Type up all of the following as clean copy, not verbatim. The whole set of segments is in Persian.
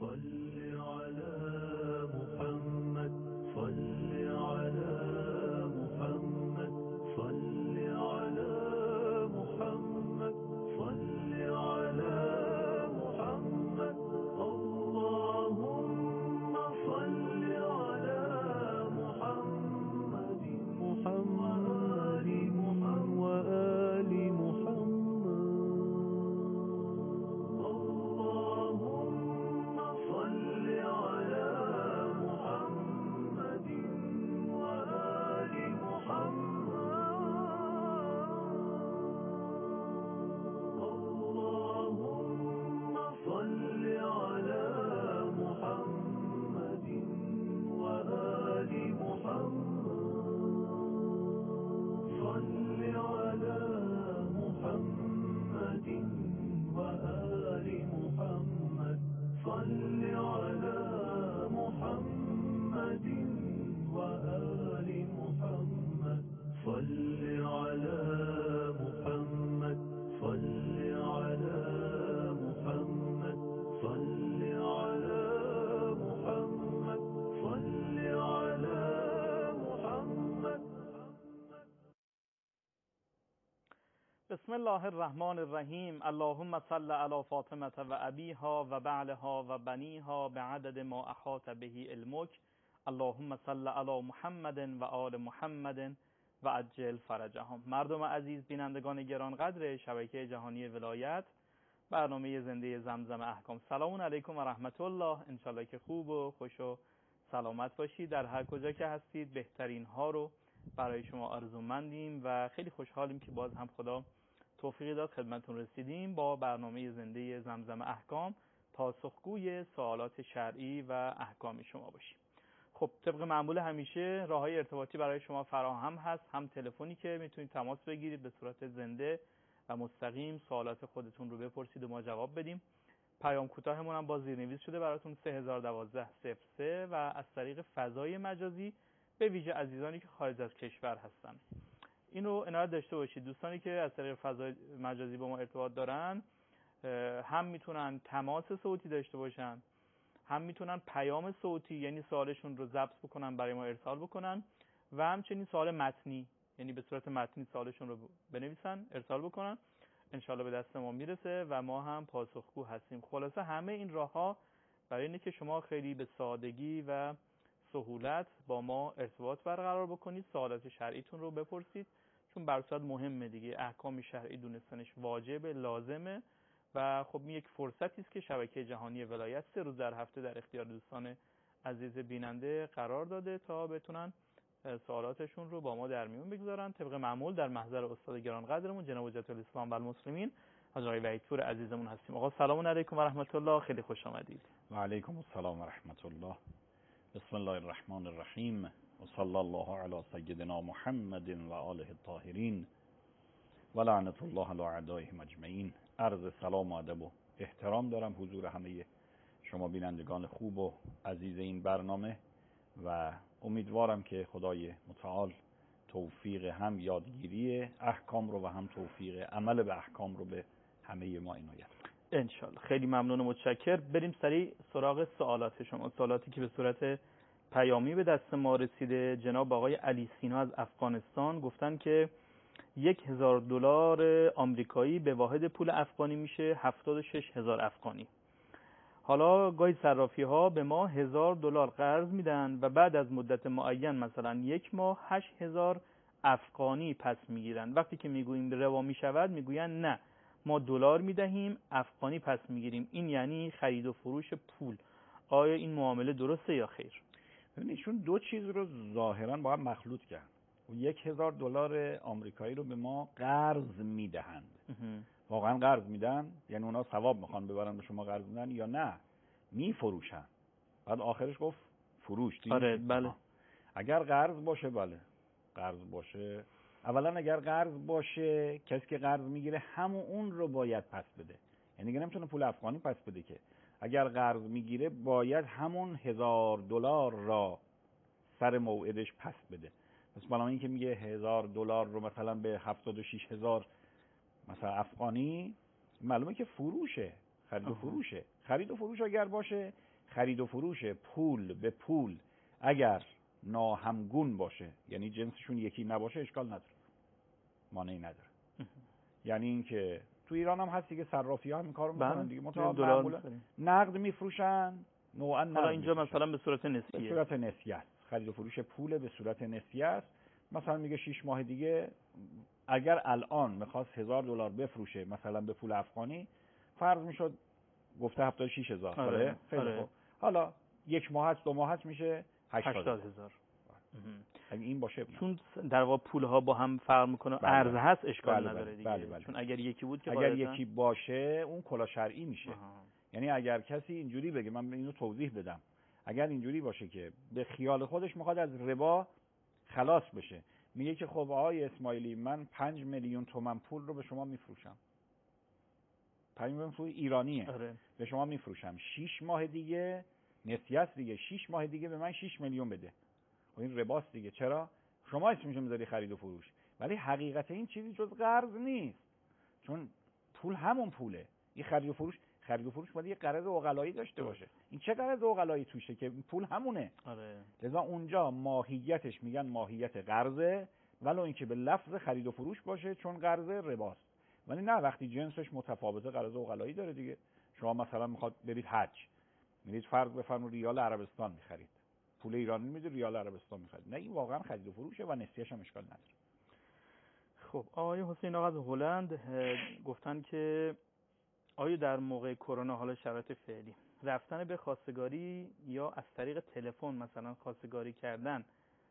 صل على محمد صل على محمد صل على محمد صل على محمد اللهم صل على محمد محمد وآل محمد اللهم صل على محمد وآل محمد اللهم صل على محمد وآل محمد صل على محمد وآل محمد صل على محمد وآل محمد صل على محمد صل على محمد صل على محمد صل على محمد. بسم الله الرحمن الرحیم. اللهم صل علی فاطمه و ابیها و بعلها و بنیها بعدد ما احاط به علمک. اللهم صل علی محمد و آل محمد و عجل فرجهم. مردم عزیز، بینندگان گرانقدر شبکه جهانی ولایت، برنامه زنده زمزم احکام، سلام علیکم و رحمت الله. انشالله که خوب و خوش و سلامت باشید. در هر کجا که هستید بهترین ها رو برای شما آرزومندیم و خیلی خوشحالیم که باز هم خدا توفیق داد خدمتتون رسیدیم با برنامه زنده زمزم احکام، پاسخگوی سوالات شرعی و احکامی شما باشیم. خب طبق معمول همیشه راههای ارتباطی برای شما فراهم هست، هم تلفنی که میتونید تماس بگیرید به صورت زنده و مستقیم سوالات خودتون رو بپرسید و ما جواب بدیم. پیام کوتاهمون هم با زیرنویس شده براتون 3012 و از طریق فضای مجازی به ویژه عزیزانی که خارج از کشور هستن. اینو عنایت داشته باشید. دوستانی که از طریق فضای مجازی با ما ارتباط دارن هم میتونن تماس صوتی داشته باشن، هم میتونن پیام صوتی یعنی سوالشون رو ضبط بکنن برای ما ارسال بکنن و همچنین سوال متنی یعنی به صورت متنی سوالشون رو بنویسن ارسال بکنن. انشالله به دست ما میرسه و ما هم پاسخگو هستیم. خلاصه همه این راه‌ها برای اینه که شما خیلی به سادگی و سهولت با ما ارتباط برقرار بکنید، سوالات شرعیتون رو بپرسید، چون بر صورت مهمه دیگه. احکام شرعی دونستنش واجبه، لازمه و خب این یک فرصتی است که شبکه جهانی ولایت 3 روز در هفته در اختیار دوستان عزیز بیننده قرار داده تا بتونن سوالاتشون رو با ما در میون بگذارن. طبق معمول در محضر استاد گرانقدرمون جناب حجت الاسلام و المسلمین حاج آقای وحیدپور عزیزمون هستیم. آقا سلام علیکم و رحمت الله، خیلی خوش آمدید. و علیکم السلام و رحمت الله. بسم الله الرحمن الرحیم و صلی الله علی سیدنا محمد و آله الطاهرین و لعنت الله علی اعدائهم اجمعین. عرض سلام و ادب و احترام دارم حضور همه شما بینندگان خوب و عزیز این برنامه و امیدوارم که خدای متعال توفیق هم یادگیری احکام رو و هم توفیق عمل به احکام رو به همه ما عنایت کنه انشالله. خیلی ممنون و متشکر. بریم سریع سراغ سوالات شما، سوالاتی که به صورت پیامی به دست ما رسیده. جناب آقای علی سینا از افغانستان گفتن که $1000 آمریکایی به واحد پول افغانی میشه 76,000 افغانی. حالا گاهی صرافی ها به ما $1000 قرض میدن و بعد از مدت معین مثلا 1 ماه 8,000 افغانی پس میگیرن. وقتی که میگوییم روا میشود میگوین نه، ما دلار میدهیم افغانی پس میگیریم. این یعنی خرید و فروش پول. آیا این معامله درسته یا خیر؟ ببینید چون دو چیز رو ظاهرا با هم مخلوط کردن. $1000 آمریکایی رو به ما قرض میدهند. واقعا قرض میدن؟ یعنی اونا ثواب میخوان ببرن به شما قرض میدن یا نه میفروشن؟ بعد آخرش گفت فروش. آره بله. اگر قرض باشه بله قرض باشه. اولا اگر قرض باشه کسی که قرض میگیره همون اون رو باید پس بده، یعنی دیگه نمیتونه پول افغانی پس بده که. اگر قرض میگیره باید همون $1000 را سر موعدش پس بده. پس برای این که میگه $1000 رو مثلا به 76,000 مثلا افغانی، معلومه که فروشه، خرید و فروشه. خرید و فروش اگر باشه خرید و فروش پول به پول اگر ناهمگون باشه، یعنی جنسشون یکی نباشه، اشکال نداره، مانعی نداره. یعنی اینکه تو ایران هم هستی که صرافی‌ها هم این کارو میکنن دیگه، معمولا نقد میفروشن، نوعا نقد. حالا اینجا مثلا به صورت نسبیه، به صورت نسبی است، خرید و فروش پول به صورت نسبی است. مثلا میگه 6 ماه دیگه اگر الان میخواست $1000 بفروشه مثلا به پول افغانی، فرض میشد گفته 76000. آره. خیلی خوب، حالا 1 ماه هست 2 ماه هست میشه 80000. اگه این باشه، چون در واقع پول‌ها با هم فرق میکنه، عرضه هست، اشکال نداره دیگه. چون اگر یکی بود که اگر یکی باشه اون کلا شرعی میشه. یعنی اگر کسی اینجوری بگه، من اینو توضیح بدم، اگر اینجوری باشه که به خیال خودش میخواد از ربا خلاص بشه، میگه که خب آقای اسماعیلی من 5 میلیون تومان پول رو به شما میفروشم، 5 میلیون پول ایرانیه، به شما میفروشم، 6 ماه دیگه نسیه است دیگه، 6 ماه دیگه به من 6 میلیون بده. و این رباست دیگه. چرا؟ شما اسمش میذاری خرید و فروش، ولی حقیقت این چیزی جز قرض نیست، چون پول همون پوله. این خرید و فروش باید یه قرض عقلایی داشته باشه. این چه قرض عقلایی توشه که پول همونه؟ لذا اونجا ماهیتش میگن ماهیت قرضه، ولو اینکه به لفظ خرید و فروش باشه، چون قرض رباست. ولی نه، وقتی جنسش متفاوته قرض عقلایی داره دیگه. شما مثلا میخواد برید حج، میرید فرض بفرمایید ریال عربستان میخرید، پول ایرانی میدید ریال عربستان میخرید، نه این واقعا خرید و فروشه و نسیه‌اش هم اشکال نداره. خب آقای حسین آقا از هلند گفتن که آیا در موقع کرونا، حالا شرایط فعلی، رفتن به خواستگاری یا از طریق تلفن مثلا خواستگاری کردن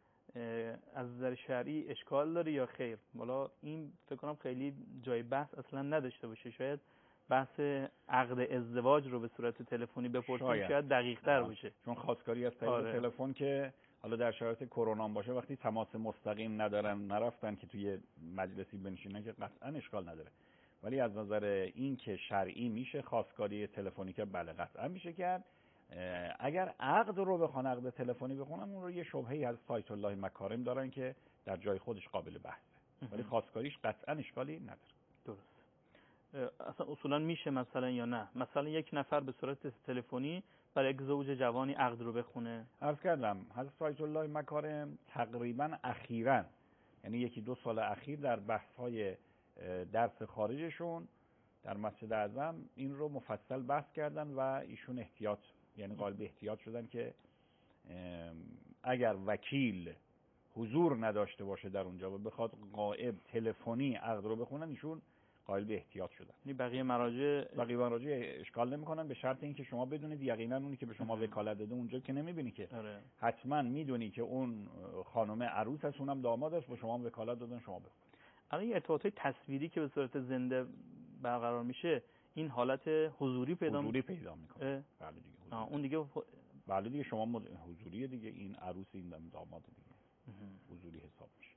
از نظر شرعی اشکال داره یا خیر؟ والا این فکر کنم خیلی جای بحث اصلا نداشته باشه، شاید بحث عقد ازدواج رو به صورت تلفنی بپرسیم شاید دقیق‌تر باشه، چون خواستگاری از طریق تلفن که حالا در شرایط کرونا باشه، وقتی تماس مستقیم ندارن، نرفتن که توی مجلسی بنشینن، که قطعا اشکال نداره. ولی از نظر این که شرعی میشه خواستگاری تلفنی که بله قطعا میشه کرد. اگر عقد رو بخوان عقد تلفنی بخونن، اون رو یه شبهه‌ای از آیت الله مکارم دارن که در جای خودش قابل بحثه، ولی خواستگاریش قطعا اشکالی نداره. درست. اصلا اصولا میشه مثلا یا نه؟ مثلا یک نفر به صورت تلفنی برای یک زوج جوانی عقد رو بخونه؟ عرض کردم حضرت آیت الله مکارم تقریبا اخیراً، یعنی 1-2 سال اخیر، در بحث‌های درس خارجشون در مسجد اعظم این رو مفصل بحث کردن و ایشون احتیاط، یعنی قائل احتیاط شدن که اگر وکیل حضور نداشته باشه در اونجا و بخواد غائب تلفنی عقد رو بخونن، ایشون قائل به احتیاط شدن. یعنی بقیه مراجع اشکال نمی‌کنن، به شرط اینکه شما بدونید یقینا اونی که به شما وکالت داده اونجا که نمی‌بینی که حتما میدونی که اون خانم عروس است، اونم داماد است، به شما وکالت دادن، شما بخونید. الان این ارتباطات تصویری که به صورت زنده برقرار میشه، این حالت حضوری پیدا میکنه. بله دیگه. اون دیگه بله دیگه، شما حضوریه دیگه، این عروس این داماد دیگه حضوری حساب میشه.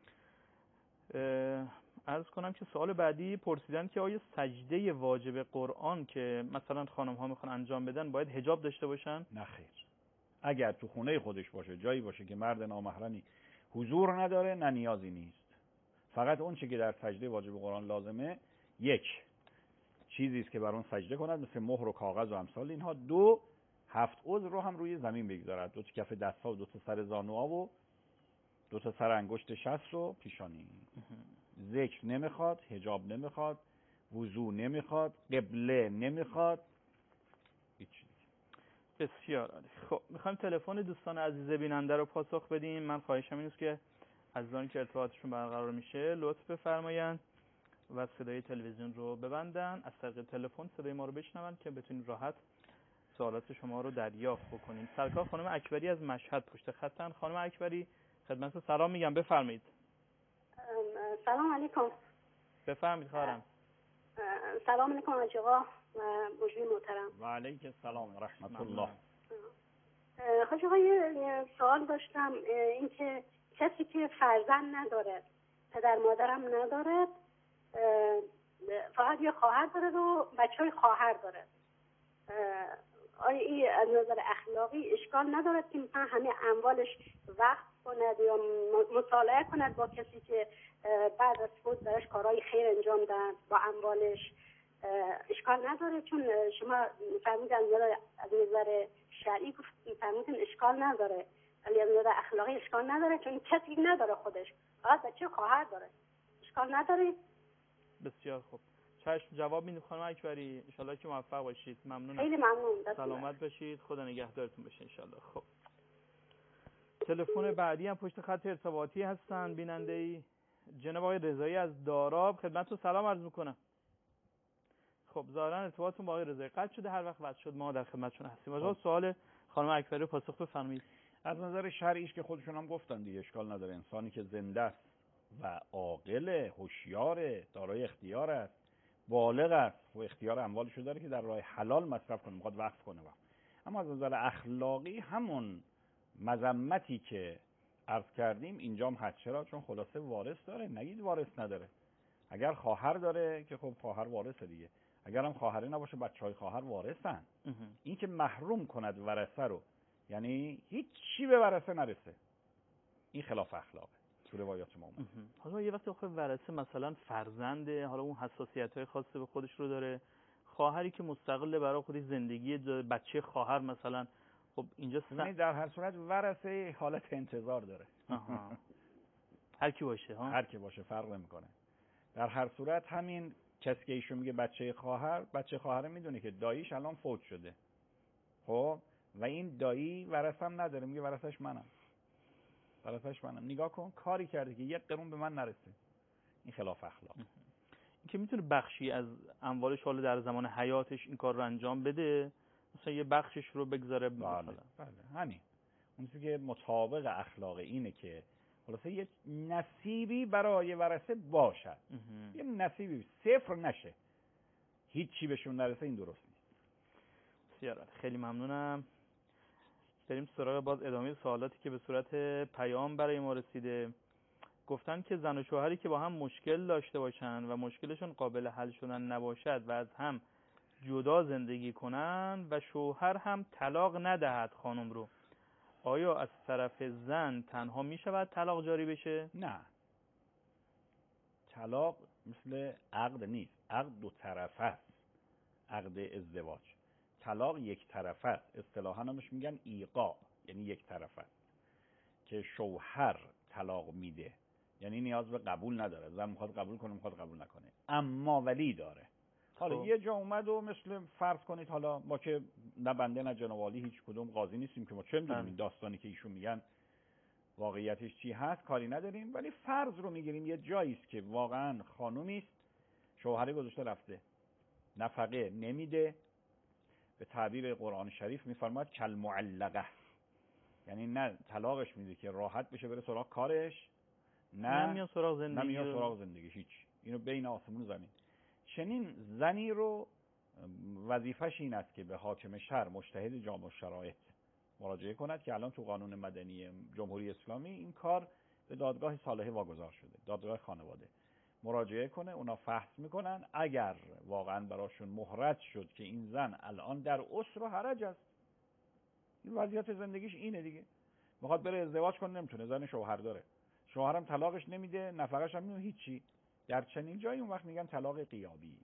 عرض کنم که سوال بعدی پرسیدن که آیا سجده واجب قرآن که مثلا خانم ها میخوان انجام بدن باید حجاب داشته باشن؟ نه خیر. اگر تو خونه خودش باشه، جایی باشه که مرد نامحرمی حضور نداره، نه نیازی نیست. فقط اون چیزی که در سجده واجب قرآن لازمه، 1 چیزی است که بر اون سجده کند، مثل مهر و کاغذ و امثال اینها. 2 7 عضو رو هم روی زمین بگذارد، 2 کف دست‌ها و 2 سر زانوها و 2 سر انگشت شست و پیشانی. ذکر نمیخواد، حجاب نمیخواد، وضو نمیخواد، قبله نمیخواد، هیچ چیزی. بسیار عالی. خب میخوایم تلفن دوستان عزیز بیننده رو پاسخ بدیم. من خواهشم این است که عزیزانی که ارتباطشون برقرار میشه لطف بفرمایند و صدای تلویزیون رو ببندن، از طریق تلفن صدای ما رو بشنون که بتونیم راحت سوالات شما رو دریافت بکنیم. سرکار خانم اکبری از مشهد پشت خطن. خانم اکبری خدمت سلام میگم، بفرمایید. سلام علیکم. بفرمایید خواهرم. سلام علیکم حاج آقا و مجری محترم. و علیک السلام و رحمت الله. حاج آقا یه سوال داشتم، اینکه کسی که فرزند نداره، پدر مادرم نداره، فقط یه خواهر داره و بچهای خواهر داره، آیا این از نظر اخلاقی اشکال ندارد که مثلا همه اموالش وقف کند یا مطالعه کند با کسی که بعد از فوت درش کارهای خیر انجام دهند با اموالش؟ اشکال نداره؟ چون شما فرمودید از نظر شرعی گفت فرمودین اشکال نداره، ولی از نظر اخلاقی اشکال نداره، چون کسی نداره خودش، فقط بچه خواهر داره، اشکال نداره. بسیار خوب، چشم جواب میدیم خانم اکبری، ان شاءالله که موفق باشید. ممنونم، خیلی ممنون، سلامت باشید، خدا نگهدارتون باشه ان شاءالله. خب تلفن بعدی هم پشت خط ارتباطی هستن بیننده جناب آقای رضایی از داراب، خدمتتون سلام عرض میکنم. خب ظاهرا ارتباطتون با آقای رضایی قطع شده، هر وقت وصل شد ما در خدمتتون هستیم. از سوال خانم اکبری رو پاسخ بفرمایید. از نظر شرعیش که خودشون هم گفتن دیگه، اشکال نداره. انسانی که زنده است و عاقل، هوشیار، دارای اختیار است، بالغ است و اختیار اموالشو داره که در راه حلال مصرف کنه، میخواد وقف کنه. اما از نظر اخلاقی همون مذمتی که عرض کردیم اینجا هم هست. چرا؟ چون خلاصه وارث داره، نگید وارث نداره. اگر خواهر داره که خب خواهر وارثه دیگه، اگر هم خواهری نباشه بچهای خواهر وارثن. این که محروم کند ورثه رو، یعنی هیچ چی به ورثه نرسه، این خلاف اخلاقه تو روایات ما اومده. حالا یه وقتی آخه ورثه مثلا فرزنده، حالا اون حساسیت‌های خاصی به خودش رو داره، خواهری که مستقل برای خودش زندگی بچه خواهر مثلا، خب اینجا در هر صورت ورثه حالت انتظار داره. هر کی باشه ها، هر کی باشه فرق نمیکنه. در هر صورت همین کسی که ایشون میگه بچه خواهر میدونه که داییش الان فوت شده، خب و این دایی ورثه‌ام نداره، میگه ورثه‌ش منم. نگاه کن کاری کرده که یک قرون به من نرسه، این خلاف اخلاق. این که میتونه بخشی از اموالش حالا در زمان حیاتش این کار رو انجام بده، مثلا یه بخشش رو بگذاره مثلا. بله همین اون چیزی که مطابق اخلاق اینه که خلاصه یه نصیبی برای ورثه باشد. یه نصیبی صفر نشه، هیچی بهشون نرسه، این درست نیست. بسیار خیلی ممنونم. بریم سراغ باز ادامه سوالاتی که به صورت پیام برای ما رسیده. گفتن که زن و شوهری که با هم مشکل داشته باشن و مشکلشون قابل حل شدن نباشد و از هم جدا زندگی کنن و شوهر هم طلاق ندهد خانم رو، آیا از طرف زن تنها می شود طلاق جاری بشه؟ نه، طلاق مثل عقد نیست. عقد دو طرفه است، عقد ازدواج. طلاق یک طرفه است، اصطلاحاً همش میگن ایقاع، یعنی یک طرفه است که شوهر طلاق میده، یعنی نیاز به قبول نداره، زن میخواد قبول کنه میخواد قبول نکنه، اما ولی داره. حالا یه جا اومد و مثل فرض کنید، حالا ما که نه بنده نه جناب عالی هیچ کدوم قاضی نیستیم که ما چه میدونیم این داستانی که ایشون میگن واقعیتش چی هست، کاری نداریم، ولی فرض رو میگیریم یه جایی است که واقعا خانومی است شوهر گذاشته رفته، نفقه نمیده، به تعبیر قرآن شریف میفرماید کل معلقه، یعنی نه طلاقش میده که راحت بشه بره سراغ کارش، نه میاد سراغ زندگی، هیچ. اینو بین آسمون و زمین. چنین زنی رو وظیفش این است که به حاکم شهر مجتهد جامع الشرایط مراجعه کند که الان تو قانون مدنی جمهوری اسلامی این کار به دادگاه صالحه واگذار شده، دادگاه خانواده. مراجعه کنه، اونا فحص میکنن، اگر واقعا براشون مهرج شد که این زن الان در اسر و حرج است، این وضعیت زندگیش اینه دیگه، میخواد بره ازدواج کنه نمیتونه، زن شوهر داره، شوهرم طلاقش نمیده، نفقش هم نمیده، هیچی، در چنین جایی اون وقت میگن طلاق غیابی.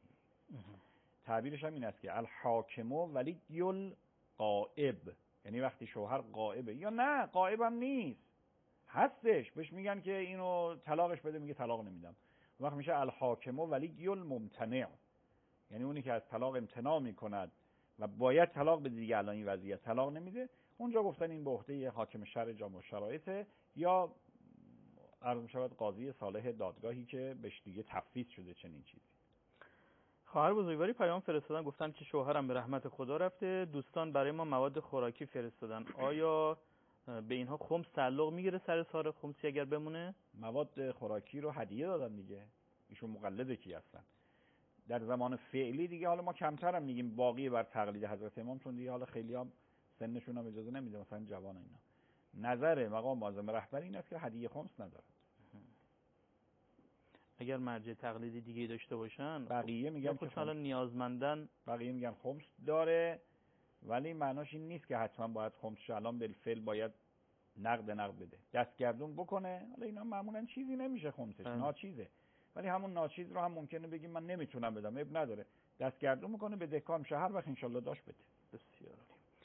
تعبیرش هم این است که الحاکم ولی الغائب، یعنی وقتی شوهر غائبه یا نه غائب هم نیست هستش، بهش میگن که اینو طلاقش بده، میگه طلاق نمیدم، اون وقت میشه الحاکم ولی الممتنع، یعنی اونی که از طلاق امتناع میکند و باید طلاق بده دیگه، الان این وضعیت طلاق نمیده، اونجا گفتن این به عهده حاکم شرع جامع الشرایط یا عرض می‌شود قاضی صالح دادگاهی که بهش دیگه تفویض شده چنین چیزی. خواهر بزرگواری پیام فرستادن، گفتن که شوهرم به رحمت خدا رفته، دوستان برای ما مواد خوراکی فرستادن، آیا به اینها خمس تعلق میگیره سر سال خمسی اگر بمونه؟ مواد خوراکی رو هدیه دادن دیگه، ایشون مقلد کی هستن در زمان فعلی دیگه، حالا ما کمتر هم میگیم باقی بر تقلید حضرت امام، چون دیگه حالا خیلی هم سنشون هم اجازه نمیده، مثلا جوان اینا. نظر مقام معظم رهبری این است که هدیه خمس نداره. اگر مرجع تقلیدی دیگه داشته باشن بقیه میگن که حالا نیازمندن، بقیه میگن خمس داره، ولی معناش این نیست که حتما باید خمسش الان بالفعل باید نقد بده، دستگردون بکنه. حالا اینا معمولا چیزی نمیشه خمسش، ناچیزه، ولی همون ناچیز رو هم ممکنه بگیم من نمیتونم بدم، اب نداره، دستگردون میکنه به دکان میشه، هر وقت انشالله داشت بده. بسیار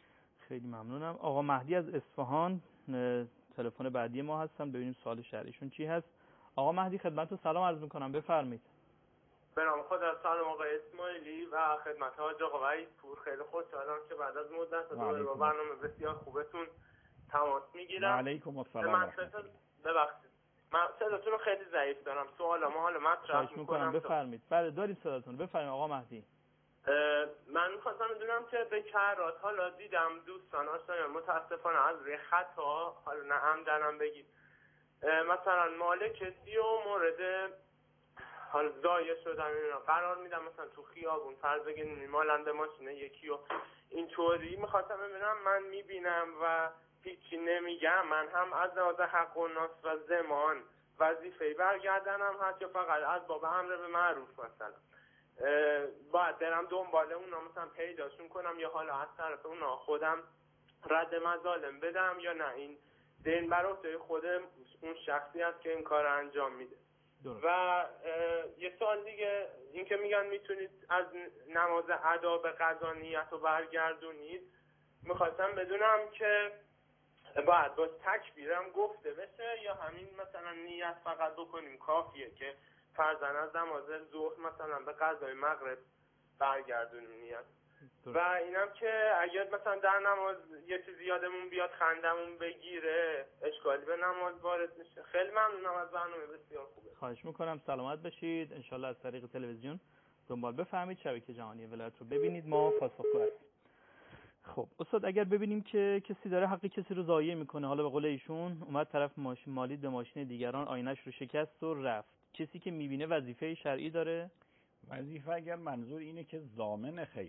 خیلی ممنونم. آقا مهدی از اصفهان تلفن بعدی ما هستن، ببینیم سوال شرعیشون چی هست. آقا مهدی خدمتتون سلام عرض میکنم، بفرمایید. به نام خدا. سلام آقای اسماعیلی و خدمت حاج آقا وحید پور. خیلی خوشحالم که بعد از مدت دوباره با برنامه بسیار خوبتون تماس میگیرم. علیکم السلام. ببخشید من صداتون رو خیلی ضعیف دارم. سوالامو حالا مطرح میکنم. بفرمایید. بله دارید صداتون، بفرمایید آقا مهدی. من می‌خواستم بدونم که به کرات حالا دیدم دوستان آشنایان متاسفانه از روی خطا، حالا نه عمدنم بگید، مثلا مال کسی و مورد حالا ضایع شدن اینا قرار میدم، مثلا تو خیابون فرض بگید مالنده ماشین یکی و اینطوری. می‌خواستم ببینم من میبینم و هیچی نمیگم، من هم از لحاظ حق و ناس و زمان وظیفه‌ای برگردنم هست یا فقط از باب امر به معروف مثلا باید برم دنبال اونا مثلا پیداشون کنم یا حالا از طرف اونا خودم رد مظالم بدم یا نه این دین بر عهده خود اون شخصی است که این کار انجام میده. و یه سوال دیگه این که میگن میتونید از نماز ادا به قضا نیت رو برگردونید، میخواستم بدونم که باید با تکبیرم گفته بشه یا همین مثلا نیت فقط بکنیم کافیه که فرضاً از نماز ظهر مثلا به قضای مغرب برگردونیم نیت. و اینم که اگر مثلا در نماز یه چیزی یادمون بیاد خندمون بگیره اشکالی به نماز وارد میشه. خیلی ممنونم از برنامه بسیار خوبه. خواهش میکنم، سلامت بشید. انشالله از طریق تلویزیون دنبال بفهمید شبکه جهانی ولایت رو ببینید، ما پاسخگو هستیم. خب استاد اگر ببینیم که کسی داره حق کسی رو ضایع میکنه، حالا به قول ایشون اومد طرف مالید به ماشین دیگران، آینش رو شکست و رفت، کسی که میبینه وظیفه شرعی داره؟ وظیفه اگر منظور اینه که ضامن خیر،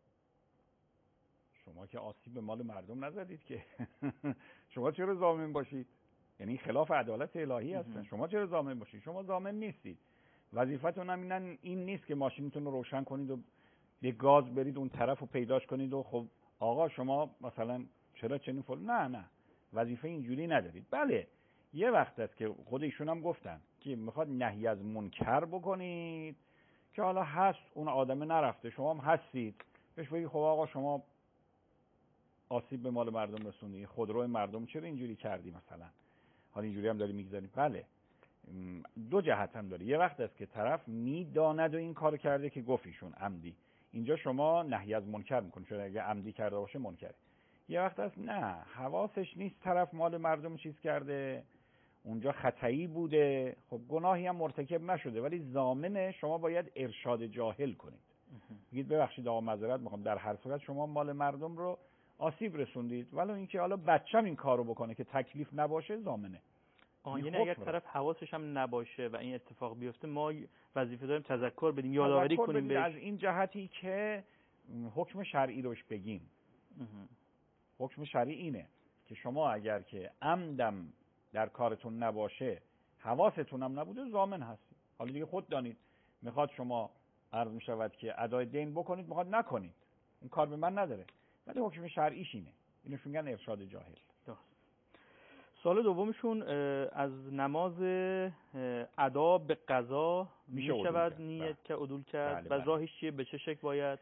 شما که آسیب به مال مردم نزدید که شما چرا ضامن باشید؟ یعنی خلاف عدالت الهی هستن. شما چرا ضامن باشید؟ شما ضامن نیستید. وظیفتون هم این نیست که ماشینتون رو روشن کنید و به گاز برید اون طرف رو پیداش کنید و خب آقا شما مثلا چرا چنین نه وظیفه اینجوری ندارید. بله یه وقت است که خود ایشون هم گفتن که میخواد نهی از منکر بکنید که حالا هست اون آدم نرفته شما هم هستید، بهش بگید خب آقا شما آسیب به مال مردم رسوندی، خودرو مردم چرا اینجوری کردی مثلا، حالا اینجوری هم داری میگذاری. بله دو جهت هم داره. یه وقت است که طرف میداند و این کار کرده که گفتیشون عمدی، اینجا شما نهی از منکر میکنید چون اگه عمدی کرده باشه منکره. یه وقت است نه حواسش نیست، طرف مال مردم چیز کرده، اونجا خطایی بوده، خب گناهی هم مرتکب نشده ولی ضامن شما باید ارشاد جاهل کنید. بگید ببخشید آقا معذرت میخوام، در هر صورت شما مال مردم رو آسیب رسوندید، ولی اینکه حالا بچه‌م این کارو بکنه که تکلیف نباشه ضامنه. یعنی اگر طرف حواسش هم نباشه و این اتفاق بیفته ما وظیفه داریم تذکر بدیم، یادآوری کنیم از این جهتی که حکم شرعی روش بگیم. حکم شرعی اینه که شما اگر که عمدم در کارتون نباشه حواستون هم نبوده ضامن هستید. حالا دیگه خود دانید میخواد شما عرض میشود که ادای دین بکنید میخواد نکنید، این کار به من نداره، ولی حکم شرعیش اینه. اینو میگن ارشاد جاهل. سوال دومشون از نماز ادا به قضا میشود نیت که عدول کرد و راهش چیه، به چه شکل باید؟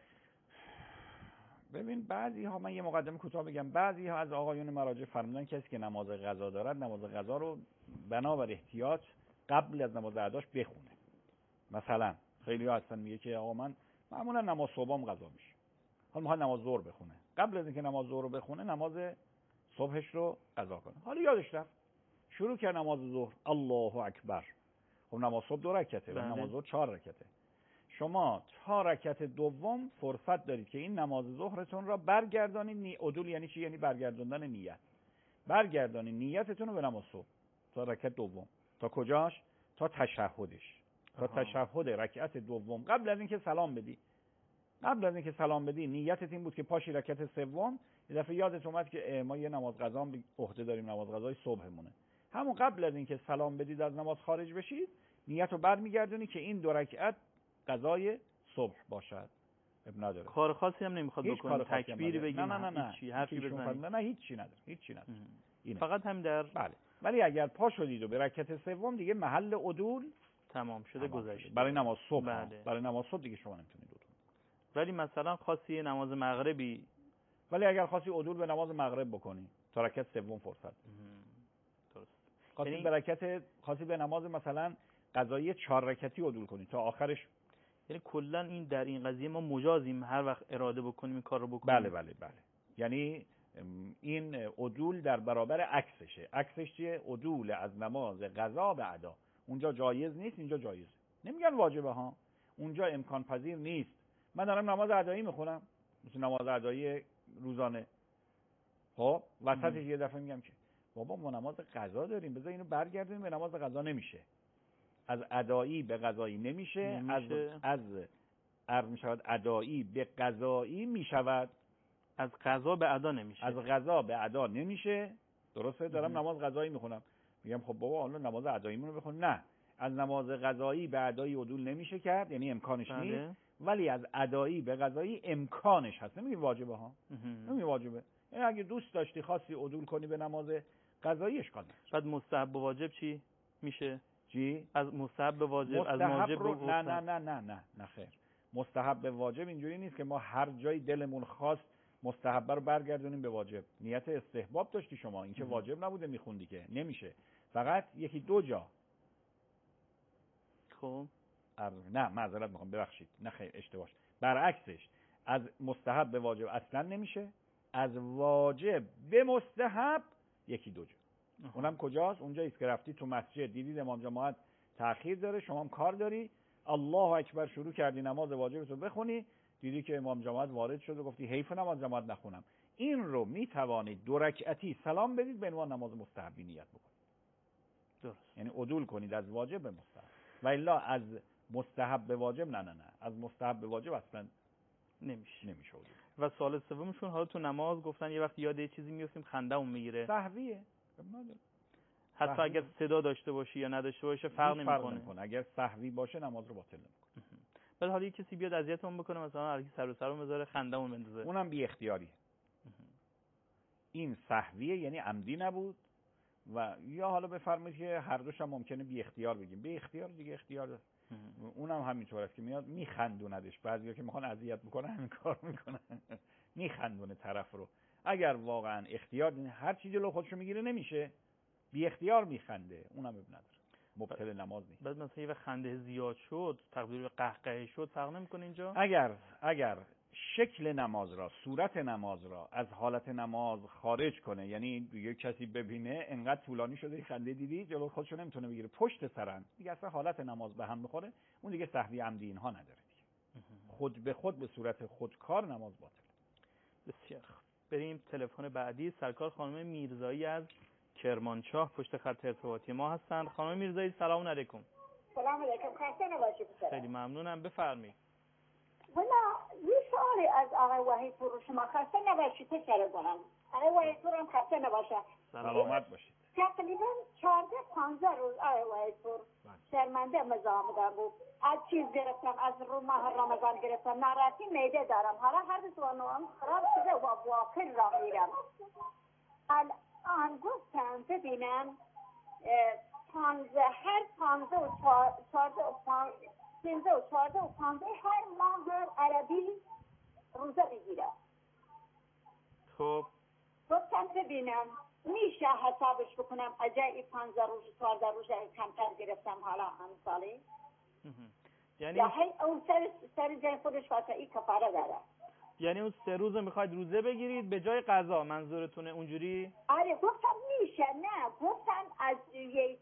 ببین بعضی ها، من یه مقدمه کوتاه بگم، بعضی ها از آقایون مراجع فرمودن کسی که نماز قضا دارد نماز قضا رو بنابر احتیاط قبل از نماز اداش بخونه. مثلا خیلی ها هستن میگه که آقا من معمولا نماز صبحم قضا میشه، حالا میخواد نماز ظهر بخونه، قبل از اینکه نماز ظهر رو بخونه نماز صبحش رو قضا کنه. حالا یادش رفت شروع کرد نماز ظهر الله اکبر، خب نماز صبح 2 رکعته و نماز ظهر 4 رکعته. شما 4 رکعت دوم فرصت دارید که این نماز ظهرتون را برگردانید. عدول یعنی چی؟ یعنی برگردوندن نیت. برگردانید نیتتون رو به نماز صبح تا رکعت دوم. تا کجاش؟ تا تشهدش. تا تشهد رکعت دوم قبل از اینکه سلام بدی. قبل از اینکه سلام بدی نیتت این بود که پاشی رکعت سوم، یه دفعه یادت اومد که ما یه نماز قضا به عهده داریم، نماز قضای صبحمونه. همون قبل از اینکه سلام بدید از نماز خارج بشید نیت رو برمیگردونی که این 2 رکعت قضای صبح باشد. اب نداره. کار خاصی هم نمیخواد بکنید، تکبیر بگیم، نه هیچی حرفی بزنید، نه هیچی نداره. اینه. فقط هم در بله. ولی اگر پا شدید و به رکعت سوم دیگه محل عدول تمام شده گذشته. برای نماز صبح. بله. برای نماز صبح دیگه شما نمیتونید عدول. ولی مثلا خاصی نماز مغربی ولی اگر خواستی عدول به نماز مغرب بکنی تا رکعت سوم فرصت درست. خواستی به نماز مثلا قضایی 4 رکعتی عدول کنی تا آخرش. یعنی کلا این در این قضیه ما مجازیم هر وقت اراده بکنیم این کار رو بکنیم. بله بله بله. یعنی این عدول در برابر عکسشه. عکسش چیه؟ عدول از نماز قضا به ادا. اونجا جایز نیست، اینجا جایزه. نمیگن واجبه ها، اونجا امکان پذیر نیست. من دارم نماز ادایی میخونم، مثل نماز ادایی روزانه، خب وسطش یه دفعه میگم که بابا ما نماز قضا داریم، بذار اینو برگردونیم به نماز قضا. نمیشه. از ادایی به قضایی نمیشه. از میشود ادایی به قضایی میشود. از قضا به ادا نمیشه. از قضا به ادا نمیشه. درسته؟ دارم نماز قضایی میخونم، میگم خب بابا حالا نماز اداییمون رو بخون. نه، از نماز قضایی به ادایی عدول نمیشه کرد، یعنی امکانش نیست. ولی از ادایی به قضایی امکانش هست. نمیگه واجبه ها، نمیگه واجبه. یعنی اگه دوست داشتی خواستی عدول کنی به نماز قضایی اشکال نداره. بعد مستحب و واجب چی میشه؟ چی؟ از مستحب به واجب، از واجب به نه نه نه نه نه نه خیر. مستحب به واجب اینجوری نیست که ما هر جای دلمون خواست مستحب رو برگردونیم به واجب. نیت استحباب داشتی شما، اینکه واجب نبوده میخوندی که. نمیشه. فقط یکی دو جا. خب نه معذرت میخوام، ببخشید، نه خیر اشتباه. برعکسش، از مستحب به واجب اصلا نمیشه، از واجب به مستحب یکی دو جا. اونم کجاست؟ اونجایی که رفتی تو مسجد دیدید امام جماعت تأخیر داره، شما هم کار داری، الله اکبر شروع کردی نماز واجبتو بخونی، دیدی که امام جماعت وارد شد و گفتی حیف نماز جماعت نخونم. این رو میتوانید 2 رکعتی سلام بدید به عنوان نماز مستحبی نیت بکنید. درست. یعنی عدول کنید از واجب به مستحب. و الا از مستحب به واجب نه. از مستحب به واجب اصلا نمیشه عدول. و سوال سومشون، حالا تو نماز گفتن یه وقت یاد یه چیزی میافتیم خنده‌مون میگیره. سهویه. حتی اگر صدا داشته باشی یا نداشته باشه فرق نمیکنه. اگر سهوی باشه نماز رو باطل نمیکنه. بعد حالا یه کسی بیاد اذیتمون بکنه، مثلا هر کی سر و سرمون بذاره خنده‌مون بندازه، اونم بی اختیاریه. این سهویه، یعنی عمدی نبود. و یا حالا بفرمایید که هر دوش هم ممکنه بی اختیار بگیم. بی اختیار دیگه اختیار. اونم همینطور است که میاد میخندوندش. بعضیا که میخوان اذیت بکنن همین کار میکنن. میخندونه طرف رو. اگر واقعا اختیار هر چیزی جلو خودشو میگیره نمیشه، بی اختیار میخنده، اونم اب نداره، مبطل نماز نیست. بعد مثلا یه خنده زیاد شد، تقدیر به قهقهه شد، فرق نمیکنه اینجا؟ اگر شکل نماز را، صورت نماز را از حالت نماز خارج کنه، یعنی دیگه کسی ببینه انقدر طولانی شده خنده دیدی جلو خودشو نمیتونه بگیره، پشت سرن، دیگه اصلا حالت نماز به هم بخوره، اون دیگه سهوی عمدی اینها نداره دیگه. خود به خود به صورت خودکار نماز باطله. بسیار خوب. بریم تلفن بعدی. سرکار خانم میرزایی از کرمانشاه پشت خط ارتباطی ما هستند. خانم میرزایی سلام علیکم. سلام علیکم، خسته نباشید. خیلی ممنونم، بفرمایید. والا یه سوالی از آقای وحید پور، شما خسته نباشید تشکر کنم. آقای وحید پور هم خسته نباشه. سلامت باشید. تقریبا 14-15 روز آقای وحید پور شرمنده مزاحمتم بود. از چیز گرفتم، از رو ماه رمضان گرفتم، ناراحتی معده دارم. حالا هر دو سوانوام خراب شده و واقع را میرم. الان گفتم ببینم 15 هر 15 و 14 و 13 و 14 و 15 هر ماه عربی روزه بگیرم. خب گفتم ببینم میشه حسابش بکنم اجای 15 روز 14 روز کمتر گرفتم حالا امسالی، یعنی اون سر جای خودش واسه این کفاره داره. یعنی اون 3 روز میخواید روزه بگیرید به جای قضا، منظورتونه اونجوری؟ آره گفتم میشه. نه گفتم از یه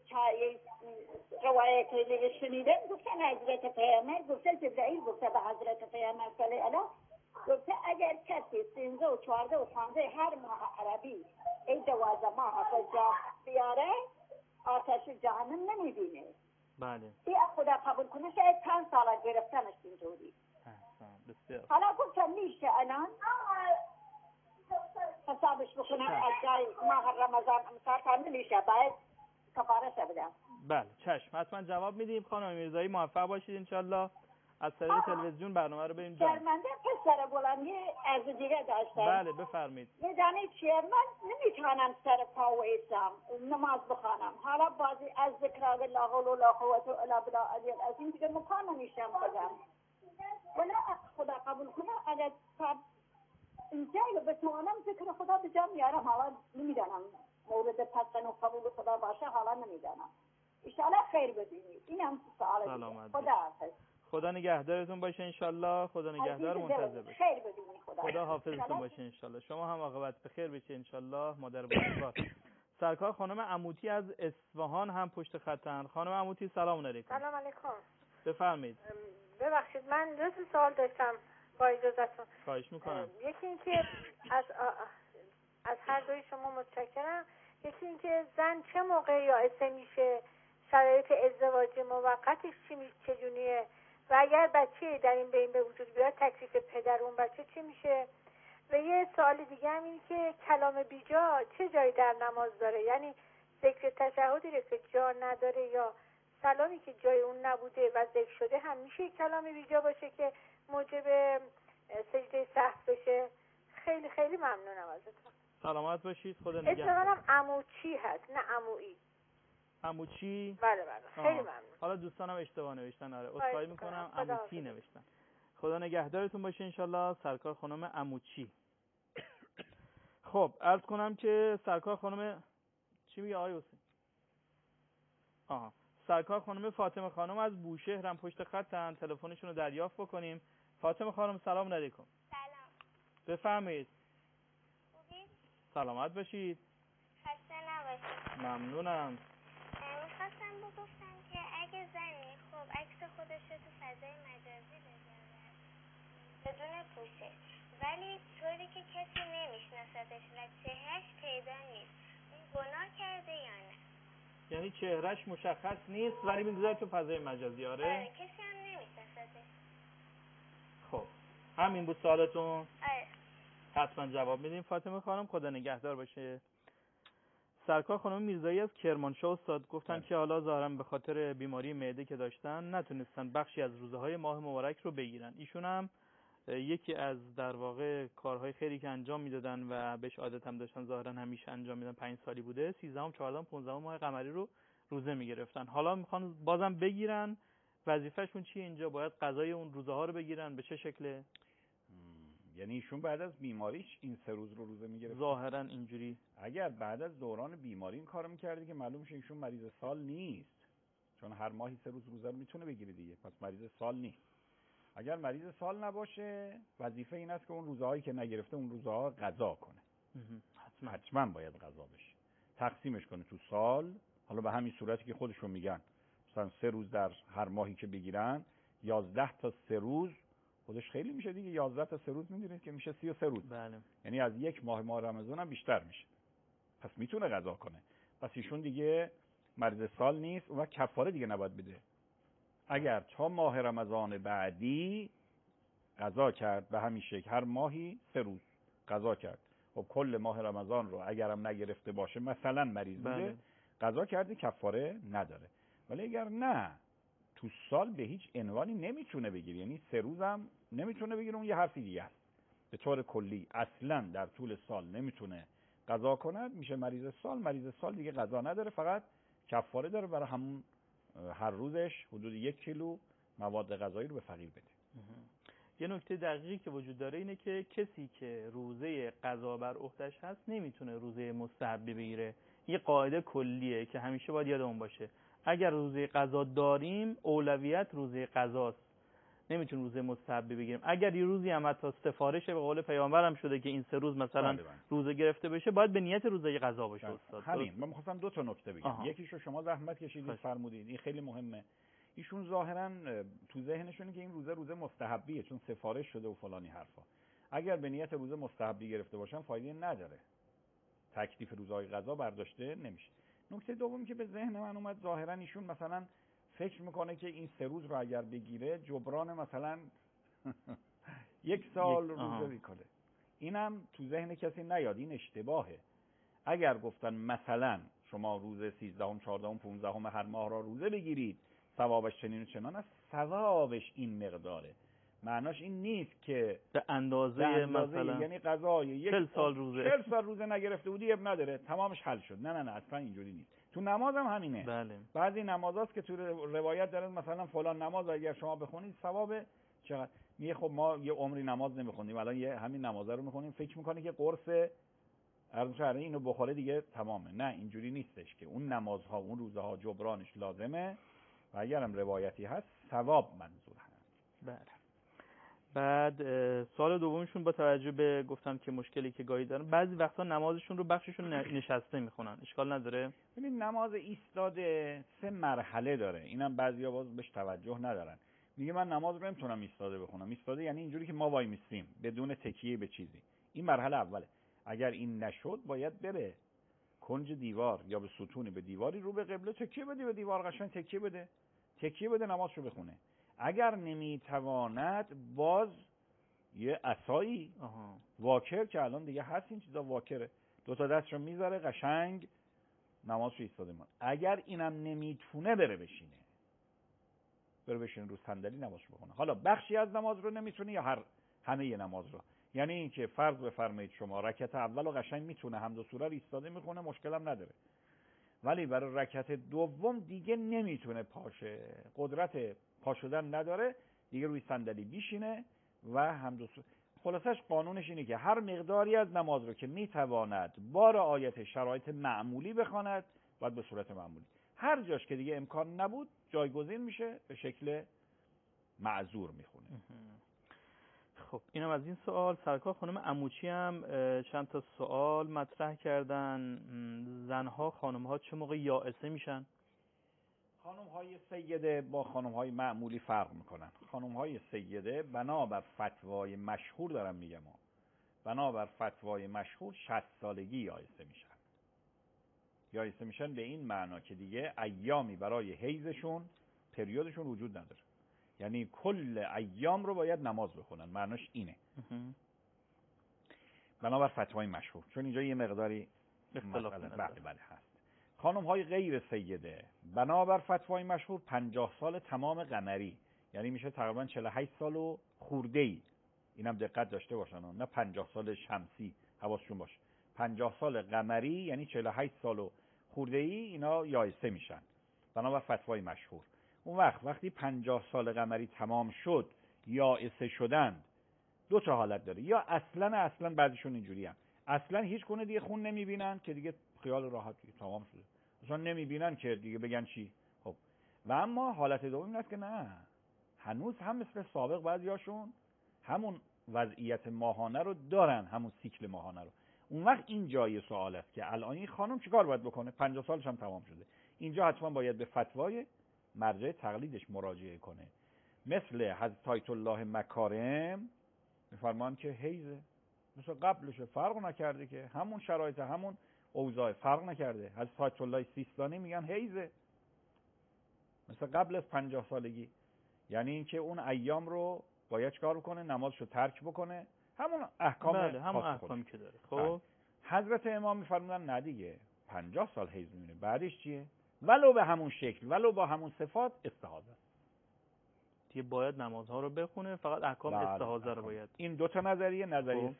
روایتی شنیدم، گفتن حضرت پیامبر گفته، جبرائیل گفته به حضرت پیامبر صلی الله علیه گفته اگر کسی 13 و 14 و 15 هر ماه عربی این 12 ماه جا بیاره آتش جهنم نمیبینه. بله. این خدا قبول کنه شاید 5 سال گرفتنش اینجوری. بسیار. حالا گفتم میشه الان حسابش بکنم از جای ماه رمضان امسال نمیشه، باید کفارش بدم. بله چشم، حتما جواب میدیم. خانم میرزایی موفق باشید انشالله. از طریق تلویزیون برنامه رو بریم جان. شرمنده پسر بلندی از دیگه داشتم. بله بفرمایید. میدانید چیه، من نمیتونم سر پا و ایستم نماز بخوانم. حالا بازی از ذکر الله حول ولا قوت الا بالله العلی العظیم دیگه مکان نمیشم خودم. ولی خدا قبول کنه اگر اینجا بتوانم ذکر خدا به جا میارم، حالا نمیدانم مورد پسند و قبول خدا باشه، حالا نمیدانم. انشالله خیر ببینید. این هم سوال دیگه. خدا حافظ. خدا نگهدارتون باشه انشالله. خدا نگهدار، منتظر باشید. خیر ببینید. خدا حافظتون باشه انشالله. شما هم عاقبت به خیر بشه انشالله. مادر بزرگوار سرکار خانم عموتی از اصفهان هم پشت خطن. خانم عموتی سلام علیکم. سلام علیکم. بفرمایید. ببخشید من دو سوال داشتم با اجازهتون. خواهش میکنم. یکی اینکه از هر دوی شما متشکرم. یکی اینکه زن چه موقع یائسه میشه، شرایط ازدواج موقتش چجوریه و اگر بچه در این بین به وجود بیاد تکلیف پدر اون بچه چی میشه؟ و یه سوال دیگه هم این که کلام بیجا چه جایی در نماز داره؟ یعنی ذکر تشهدی رو که جا نداره یا سلامی که جای اون نبوده و ذکر شده هم میشه کلام بیجا باشه که موجب سجده سهو بشه؟ خیلی خیلی ممنونم ازتون. سلامت باشید. خدا نگهدار. اسمم عموچی هست نه عمویی. عموچی؟ بله خیلی ممنون. حالا دوستانم اشتباه نوشتن. آره عذرخواهی میکنم. عموچی نوشتن. خدا نگهدارتون باشه انشالله. سرکار خانم عموچی. خب عرض کنم که سرکار خانم چی میگه آقای حسین؟ سرکار خانم فاطمه خانم از بوشهر هم پشت خطن. تلفنشون رو دریافت بکنیم. فاطمه خانم سلام علیکم. سلام. بفرمایید. خوبید؟ سلامت باشید. خسته نباشید. ممنونم. میخواستم بگفتم که اگه زنی خب عکس خودش رو تو فضای مجازی بذاره بدون پوشش، ولی طوری که کسی نمیشناستش و چهرهش پیدا نیست، این گناه کرده یا نه؟ یعنی چهرهش مشخص نیست ولی میگذاره تو فضای مجازی؟ آره کسی هم نمیشناستش. خب همین بود سوالتون؟ آره حتما جواب میدیم فاطمه خانم. خدا نگهدار باشه. سرکار خانم میرزایی از کرمانشاه استاد گفتن که حالا ظاهرا به خاطر بیماری معده که داشتن نتونستن بخشی از روزه های ماه مبارک رو بگیرن. ایشون هم یکی از در واقع کارهای خیری که انجام میدادن و بهش عادت هم داشتن ظاهرا همیشه انجام میدن 5 سالی بوده 13 14 15 ماه قمری رو روزه میگرفتن. حالا میخوان بازم بگیرن. وظیفه‌شون چیه اینجا؟ باید قضای اون روزه ها رو بگیرن؟ به چه شکله؟ یعنی ایشون بعد از بیماریش این 3 روز رو روزه میگرفت؟ ظاهرا اینجوری. اگر بعد از دوران بیماری این کارو میکردی که معلوم میشه ایشون مریض سال نیست، چون هر ماهی 3 روز روزه رو میتونه بگیره دیگه، پس مریض سال نیست. اگر مریض سال نباشه وظیفه این است که اون روزهایی که نگرفته اون روزها قضا کنه. حتما باید قضا بشه، تقسیمش کنه تو سال. حالا به همین صورتی که خودشون میگن مثلا 3 روز در هر ماهی که بگیرن 11 تا 3 روز خودش خیلی میشه دیگه. 11 تا 3 روز میدونید که میشه 33 روز. بله. یعنی از یک ماه رمضان هم بیشتر میشه، پس میتونه قضا کنه. پس ایشون دیگه مریض سال نیست و کفاره دیگه نباید بده. اگر تا ماه رمضان بعدی قضا کرد به همین شکل هر ماهی 3 روز قضا کرد، خب کل ماه رمضان رو اگرم نگرفته باشه مثلا مریض بوده قضا کرده کفاره نداره. ولی اگر نه تو سال به هیچ عنوانی نمیتونه بگیره، یعنی 3 روزم نمیتونه بگیره، اون یه حرفی دیگه است. به طور کلی اصلا در طول سال نمیتونه قضا کند، میشه مریض سال. مریض سال دیگه قضا نداره، فقط کفاره داره برای همون هر روزش حدود 1 کیلو مواد غذایی رو به فقیر بده. یه نکته دقیقی که وجود داره اینه که کسی که روزه قضا بر عهده‌اش هست نمیتونه روزه مستحبی بگیره. یه قاعده کلیه که همیشه باید یادمون باشه. اگر روزه قضا داریم اولویت روزه قضاست، نمیتونیم روزه مستحبی بگیریم. اگر یه روزی هم حتی سفارش به قول پیامبرم شده که این 3 روز مثلا روزه گرفته بشه باید به نیت روزه قضا باشه. استاد همین من می‌خواستم 2 تا نکته بگم. یکیشو شما زحمت کشیدید فرمودید، این خیلی مهمه. ایشون ظاهرا تو ذهنشونه که این روزه مستحبیه چون سفارش شده و فلانی حرفا. اگر به نیت روزه مستحبی گرفته باشن فایده نداره، تکلیف روزهای قضا برداشته نمیشه. نکته دومی که به ذهن من اومد، ظاهرا ایشون مثلا فکر میکنه که این 3 روز رو اگر بگیره جبران مثلا 1 سال روزه میکنه. اینم تو ذهن کسی نیاد، این اشتباهه. اگر گفتن مثلا شما روز 13 14 15 هر ماه را روزه بگیرید ثوابش چنین و چنان است، ثوابش این مقداره. معناش این نیست که به اندازه مثلا یعنی قضای 40 سال روزه 40 سال روزه نگرفته بودی اب نداره تمامش حل شد. نه اصلا اینجوری نیست. تو نماز هم همینه. بله. بعضی نمازاست که تو روایت داره مثلا فلان نماز اگر شما بخونید ثواب چقدر. میگه خب ما یه عمری نماز نمیخونیم، الان یه همین نماز رو میخونیم، فکر میکنه که قرص ارزش اینو بخوره دیگه تمامه. نه، اینجوری نیستش که اون نمازها اون روزها جبرانش لازمه و اگرم روایتی هست ثواب منظور هست. بله. بعد سوال دومشون با توجه به گفتم که مشکلی که گاهی دارن، بعضی وقتا نمازشون رو بخششون نشسته میخونن، اشکال نداره؟ ببین نماز ایستاده 3 مرحله داره، اینم بعضیا باز بهش توجه ندارن. میگه من نماز رو نمیتونم ایستاده بخونم. ایستاده یعنی اینجوری که ما وای میستیم بدون تکیه به چیزی. این مرحله اوله. اگر این نشد باید بره کنج دیوار یا به ستونی به دیواری رو به قبله تکیه بده، به دیوار قشنگ تکیه بده نمازشو بخونه. اگر نمیتواند باز یه عصایی واکر که الان دیگه هست این چیزا واکره، 2 تا دستشو میذاره قشنگ نمازشو ایستاده مون. اگر اینم نمیتونه بره بشینه رو صندلی نمازشو بخونه. حالا بخشی از نماز رو نمیتونه یا همه ی نماز رو، یعنی اینکه فرض بفرمایید شما رکعت اول و قشنگ میتونه حمد و سوره رو ایستاده میخونه، مشکلم نداره، ولی برای رکعت دوم دیگه نمیتونه پاشه، قدرت پا شدن نداره دیگه، روی صندلی بیشینه و حمد و سوره. خلاصش قانونش اینه که هر مقداری از نماز رو که میتواند با رعایت شرایط معمولی بخواند باید به صورت معمولی، هر جاش که دیگه امکان نبود جایگزین میشه به شکل معذور میخونه. خب اینم از این سوال. سرکار خانم عموچی هم چند تا سوال مطرح کردن. زنها خانمها چه موقع یائسه میشن؟ خانم‌های سیده با خانم‌های معمولی فرق میکنن. خانم‌های سیده بنابر فتوای مشهور دارم میگم، بنابر فتوای مشهور 60 سالگی یائسه میشن به این معنا که دیگه ایامی برای حیضشون پریودشون وجود نداره، یعنی کل ایام رو باید نماز بخونن، معناش اینه بنابر فتوای مشهور، چون اینجا یه مقداری اختلاف بله هست. خانم‌های غیر سیده بنابر فتوای مشهور 50 سال تمام قمری، یعنی میشه تقریبا 48 سال و خورده‌ای، اینم دقت داشته باشن نه 50 سال شمسی، حواسشون باشه 50 سال قمری یعنی 48 سال و خورده‌ای اینا یائسه میشن بنابر فتوای مشهور. اون وقتی 50 سال قمری تمام شد یائسه شدند 2 تا حالت داره، یا اصلا بعضیشون اینجوری هم اصلا هیچ گونه دیگه خون نمیبینن که دیگه خیال راحت دیگه تمام شده، اصلا نمیبینن که دیگه بگن چی. خب و اما حالت دوم این است که نه، هنوز هم مثل سابق بعضیاشون همون وضعیت ماهانه رو دارن، همون سیکل ماهانه رو. اون وقت این جای سوال است که الان این خانم چیکار باید بکنه؟ 50 سالش هم تمام شده، اینجا حتما باید به فتوای مرجع تقلیدش مراجعه کنه. مثل حضرت آیت الله مکارم میفرمان که حیضه، مثل قبلش فرق نکرده که همون شرایط همون اوضاع فرق نکرده. حضرت آیت الله سیستانی میگن حیضه مثل قبل از 50 سالگی، یعنی اینکه اون ایام رو باید چیکار بکنه؟ نمازشو ترک بکنه، همون احکام بله همون احکامی که داره. خب حضرت امام میفرمودن نه دیگه 50 سال حیض میمونه، بعدش چیه؟ ولو به همون شکل ولو با همون صفات استحاضه دیگه باید نمازها رو بخونه، فقط احکام استحاضه رو باید. این 2 تا نظریه.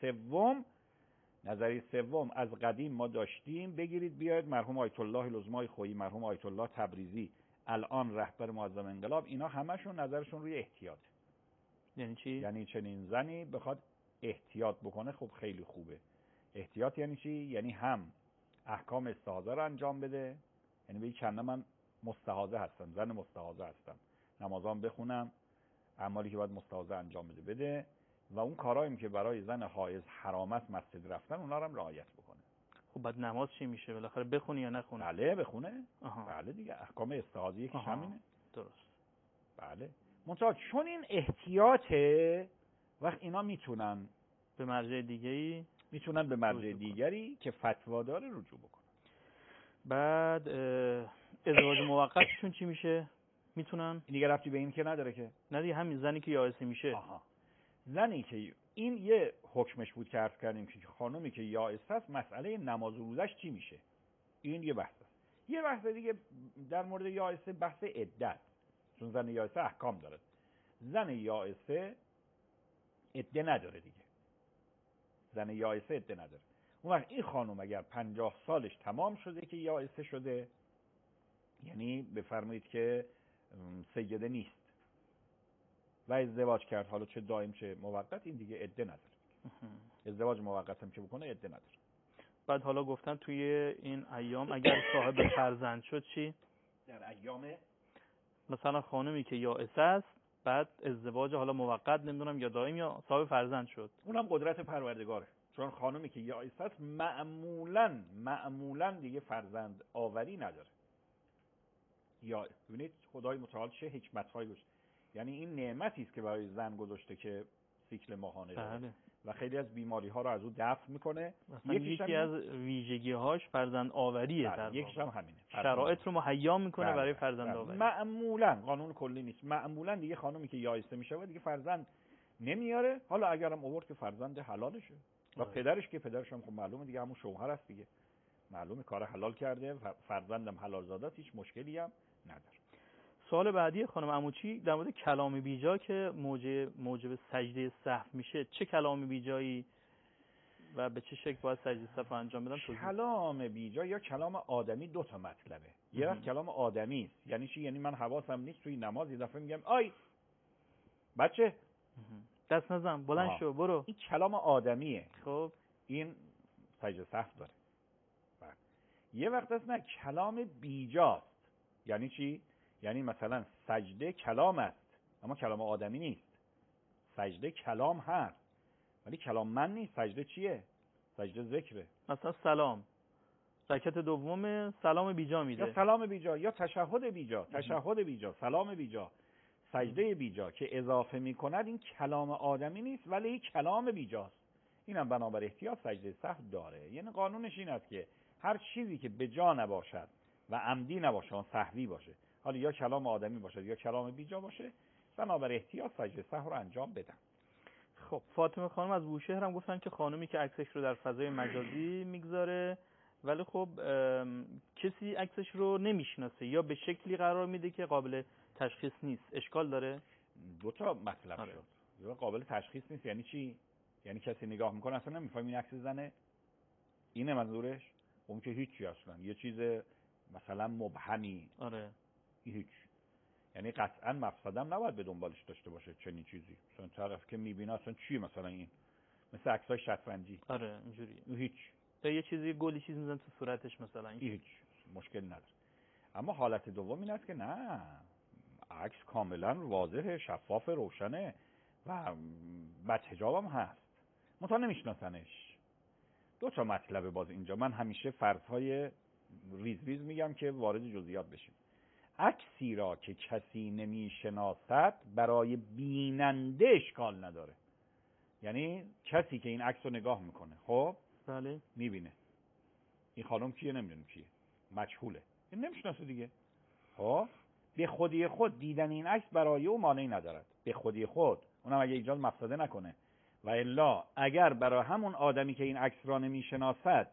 نظریه سوم از قدیم ما داشتیم، بگیرید بیاید مرحوم آیت الله العظمای خویی، مرحوم آیت الله تبریزی، الان رهبر معظم انقلاب، اینا همشون نظرشون روی احتیاط. یعنی چی؟ یعنی چنین زنی بخواد احتیاط بکنه خب خیلی خوبه. احتیاط یعنی چی؟ یعنی هم احکام استحاضه رو انجام بده، یعنی بگی کنه من مستحاضه هستم، زن مستحاضه هستم، نمازام بخونم، اعمالی که باید مستحاضه انجام بده و اون کارهایی که برای زن حائض حرام است مسجد رفتن اونا رو هم رعایت بکنه. خب بعد نماز چی میشه؟ بالاخره بخونی یا نخونی؟ بله بخونه. بله دیگه احکام استحاضه یکیش همینه. درست. بله منتها چون این احتیاطه وقت اینا میتونن به مرجع دیگری که فتوا داره رجوع بکنن. بعد ازدواج موقتشون چی میشه؟ میتونن؟ این دیگه ربطی به این که نداره که. نه دیگه همین زنی که یائسه میشه. زنی که این یه حکمش بود که عرض کردیم که خانومی که یائسه است مسئله نماز و روزش چی میشه؟ این یه بحث است. یه بحث دیگه در مورد یائسه بحث عدت، چون زن یائسه احکام داره. زن یائسه عده نداره دیگه. زن یائسه عده نداره. اون وقت این خانم اگر 50 سالش تمام شده که یائسه شده، یعنی بفرمایید که سیده نیست، و ازدواج کرد، حالا چه دائم چه موقت، این دیگه عده نداره. ازدواج موقت هم که بکنه عده نداره. بعد حالا گفتن توی این ایام اگر صاحب فرزند شد چی؟ در ایام مثلا خانمی که یائسه است، بعد ازدواج حالا موقت نمیدونم یا دائم یا صاحب فرزند شد، اونم قدرت پروردگاره. چون خانمی که یائسه است معمولاً دیگه فرزند آوری نداره. یا ببینید خدای متعال چه حکمت‌هایی گذاشته. یعنی این نعمتی است که برای زن گذاشته که سیکل ماهانه داره و خیلی از بیماری‌ها رو از او دفع میکنه. یکی از ویژگی‌هاش فرزند آوریه. در یکیش هم همینه، شرایط رو مهیا میکنه برای فرزند آوری. معمولاً قانون کلی نیست، معمولاً دیگه خانومی که یائسه میشه و دیگه فرزند نمیاره. حالا اگرم آورد که فرزند حلالشه و پدرش که پدرش هم خب معلومه دیگه همون شوهر است دیگه، معلومه کار حلال کرده، فرزندم حلال زاده، هیچ مشکلی هم نداره. سوال بعدی خانم عموچی در مورد کلام بیجا که موجب سجده سهو میشه، چه کلام بیجایی و به چه شکل باید سجده سهو انجام بدن؟ کلام بیجا یا کلام آدمی دو تا مطلبه. یه وقت کلام آدمی است، یعنی چی؟ یعنی من حواسم نیست توی نماز یه دفعه میگم آی بچه دست نزن، بلند شو، برو. این کلام آدمیه. خب این سجده سهو داره. یه وقت هست نه کلام بیجاست. یعنی چی؟ یعنی مثلا سجده کلام است اما کلام آدمی نیست. سجده کلام هست ولی کلام من نیست. سجده چیه؟ سجده ذکره. مثلا سلام، رکعت دوم سلام بیجا میده، یا سلام بیجا یا تشهد بیجا، سلام بیجا، سجده بیجا که اضافه میکند، این کلام آدمی نیست ولی کلام بیجاست. اینم بنابر احتیاط سجده سهو داره. یعنی قانونش این است که هر چیزی که به جا نباشد و عمدی نباشه و سهوی باشه، حالا یا کلام آدمی باشه یا کلام بیجا باشه، بنابر احتیاط سجده سهو رو انجام بدن. خب فاطمه خانم از بوشهر هم گفتن که خانمی که عکسش رو در فضای مجازی میگذاره ولی خب کسی عکسش رو نمیشناسه یا به شکلی قرار میده که قابل تشخیص نیست، اشکال داره؟ دو تا مطلب شد. یا قابل تشخیص نیست یعنی چی؟ یعنی کسی نگاه میکنه اصلا نمیفهمه این عکس زنه. اینه منظورش؟ اون که هیچی اصلا، یه چیز مثلا مبهمی. هیچ. یعنی قطعا مفسدم نباید به دنبالش داشته باشه چنین چیزی. مثلا طرف که میبینه اصلا چی، مثلا این مثل عکسای شطرنجی. اینجوری. هیچ. یه چیزی گلی چیز میزنه تو صورتش مثلا، این هیچ مشکل نداره. اما حالت دوم این است که نه، عکس کاملا واضحه، شفاف، روشنه و بدحجاب هم هست، منتها نمیشناسنش. دو تا مطلبه باز اینجا. من همیشه فرض‌های ریز میگم که وارد جزئیات بشیم. عکسی را که کسی نمیشناسد برای بیننده اشکال نداره. یعنی کسی که این عکس رو نگاه میکنه، خب بله، میبینه این خانم کیه، نمیدونم کیه، مجهوله، این نمیشناسه دیگه. خب به خودی خود دیدن این عکس برای او مانعی ندارد، به خودی خود، اونم اگه ایجاد مفسده نکنه. و الا اگر برای همون آدمی که این عکس را نمیشناسد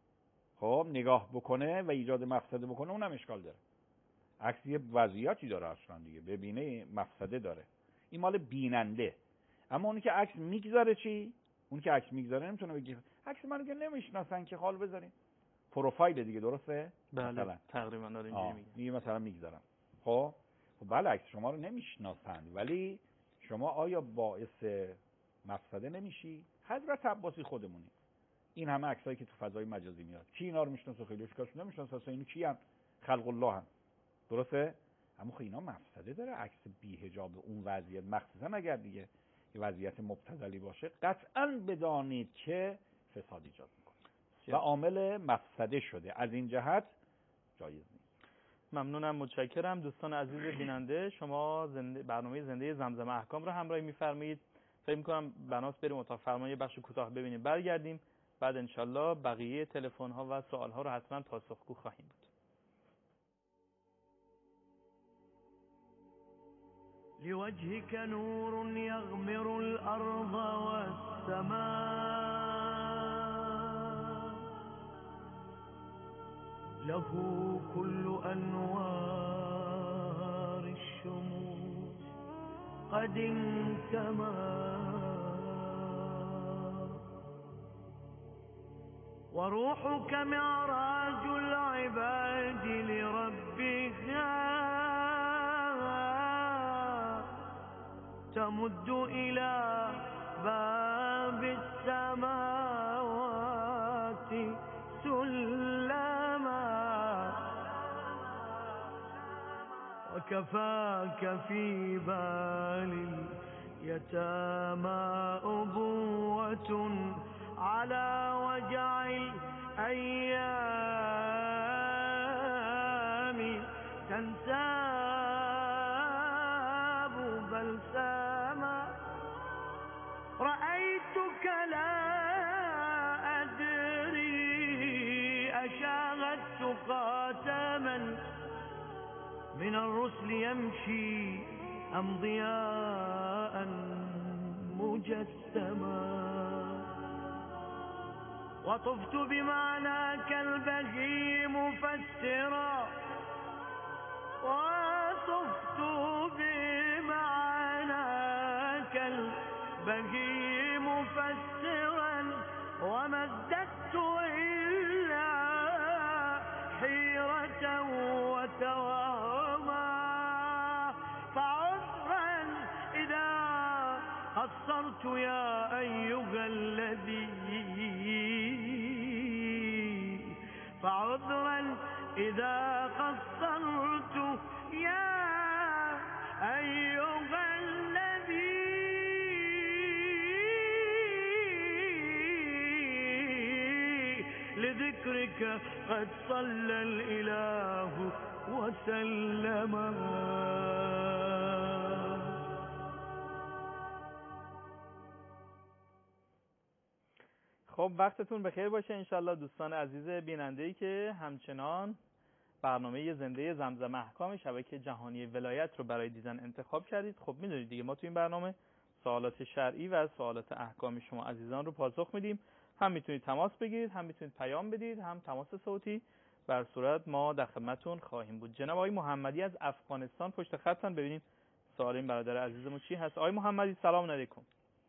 خب نگاه بکنه و ایجاد مفسده بکنه، اونم اشکال داره. عکس یه وضعیتی داره اصلا دیگه، ببینه مفسده داره. این مال بیننده. اما اونی که عکس میگذاره چی؟ اون که عکس میگذاره نمیتونه بگه عکس منو که نمیشناسن که حال بذاریم. پروفایل دیگه، درسته؟ بله مثلا تقریبا داره اینجوری میگه مثلا میگذارم. خب بله عکس شما رو نمیشناسند ولی شما آیا باعث مفسده نمیشی؟ حضرت عباسی خودمونی. این همه عکسایی که تو فضای مجازی میاد، کی اینا رو میشناسه؟ خیلیش کس نمیشناسه اصلا. اینو کیان؟ خلق الله هم. درسته؟ اما خب اینا مفسده داره. عکس بی حجاب اون وضعیت، مخصوصا اگر دیگه یه وضعیت مبتذلی باشه، قطعاً بدانید که فساد ایجاد میکنه و عامل مفسده شده. از این جهت جایز نیست. ممنونم، متشکرم. دوستان عزیز بیننده، شما برنامه زنده زمزمه احکام رو همراهی می‌فرمایید. فکر می‌کنم بناست بریم اتاق فرمانی بخش کوتاه ببینیم، برگردیم بعد انشالله بقیه تلفن‌ها و سوال‌ها رو حتما پاسخگو خواهیم بود. لوجهك نور يغمر الأرض والسماء له كل أنوار الشموس قد انكمى وروحك معراج العباد لربها تمد إلى باب السماوات سلما وكفاك في بال اليتامى أبوة على وجع الأيام تنساب بلساما رأيتك لا أدري أشاهدت خاتما من الرسل يمشي أم ضياء مجسما وطفت بمعناك البهي مفسرا وطفت بمعناك البهي مفسرا وما ازددت إلا حيرة وتوهما فعذرا إذا قصرت يا أيها الذي فعذرا إذا قصرت يا أيها الذي لذكرك قد صلى الإله وسلم. خب وقتتون بخیر باشه انشالله دوستان عزیز بیننده‌ای که همچنان برنامه زنده زمزم احکام شبکه جهانی ولایت رو برای دیدن انتخاب کردید. خب میدونید دیگه ما تو این برنامه سوالات شرعی و سوالات احکام شما عزیزان رو پاسخ میدیم. هم میتونید تماس بگیرید، هم میتونید پیام بدید، هم تماس صوتی. بر صورت ما در خدمتتون خواهیم بود. جناب آقای محمدی از افغانستان پشت خطن. ببینیم سوال این برادر عزیزمون چی هست. آقای محمدی سلام علیکم.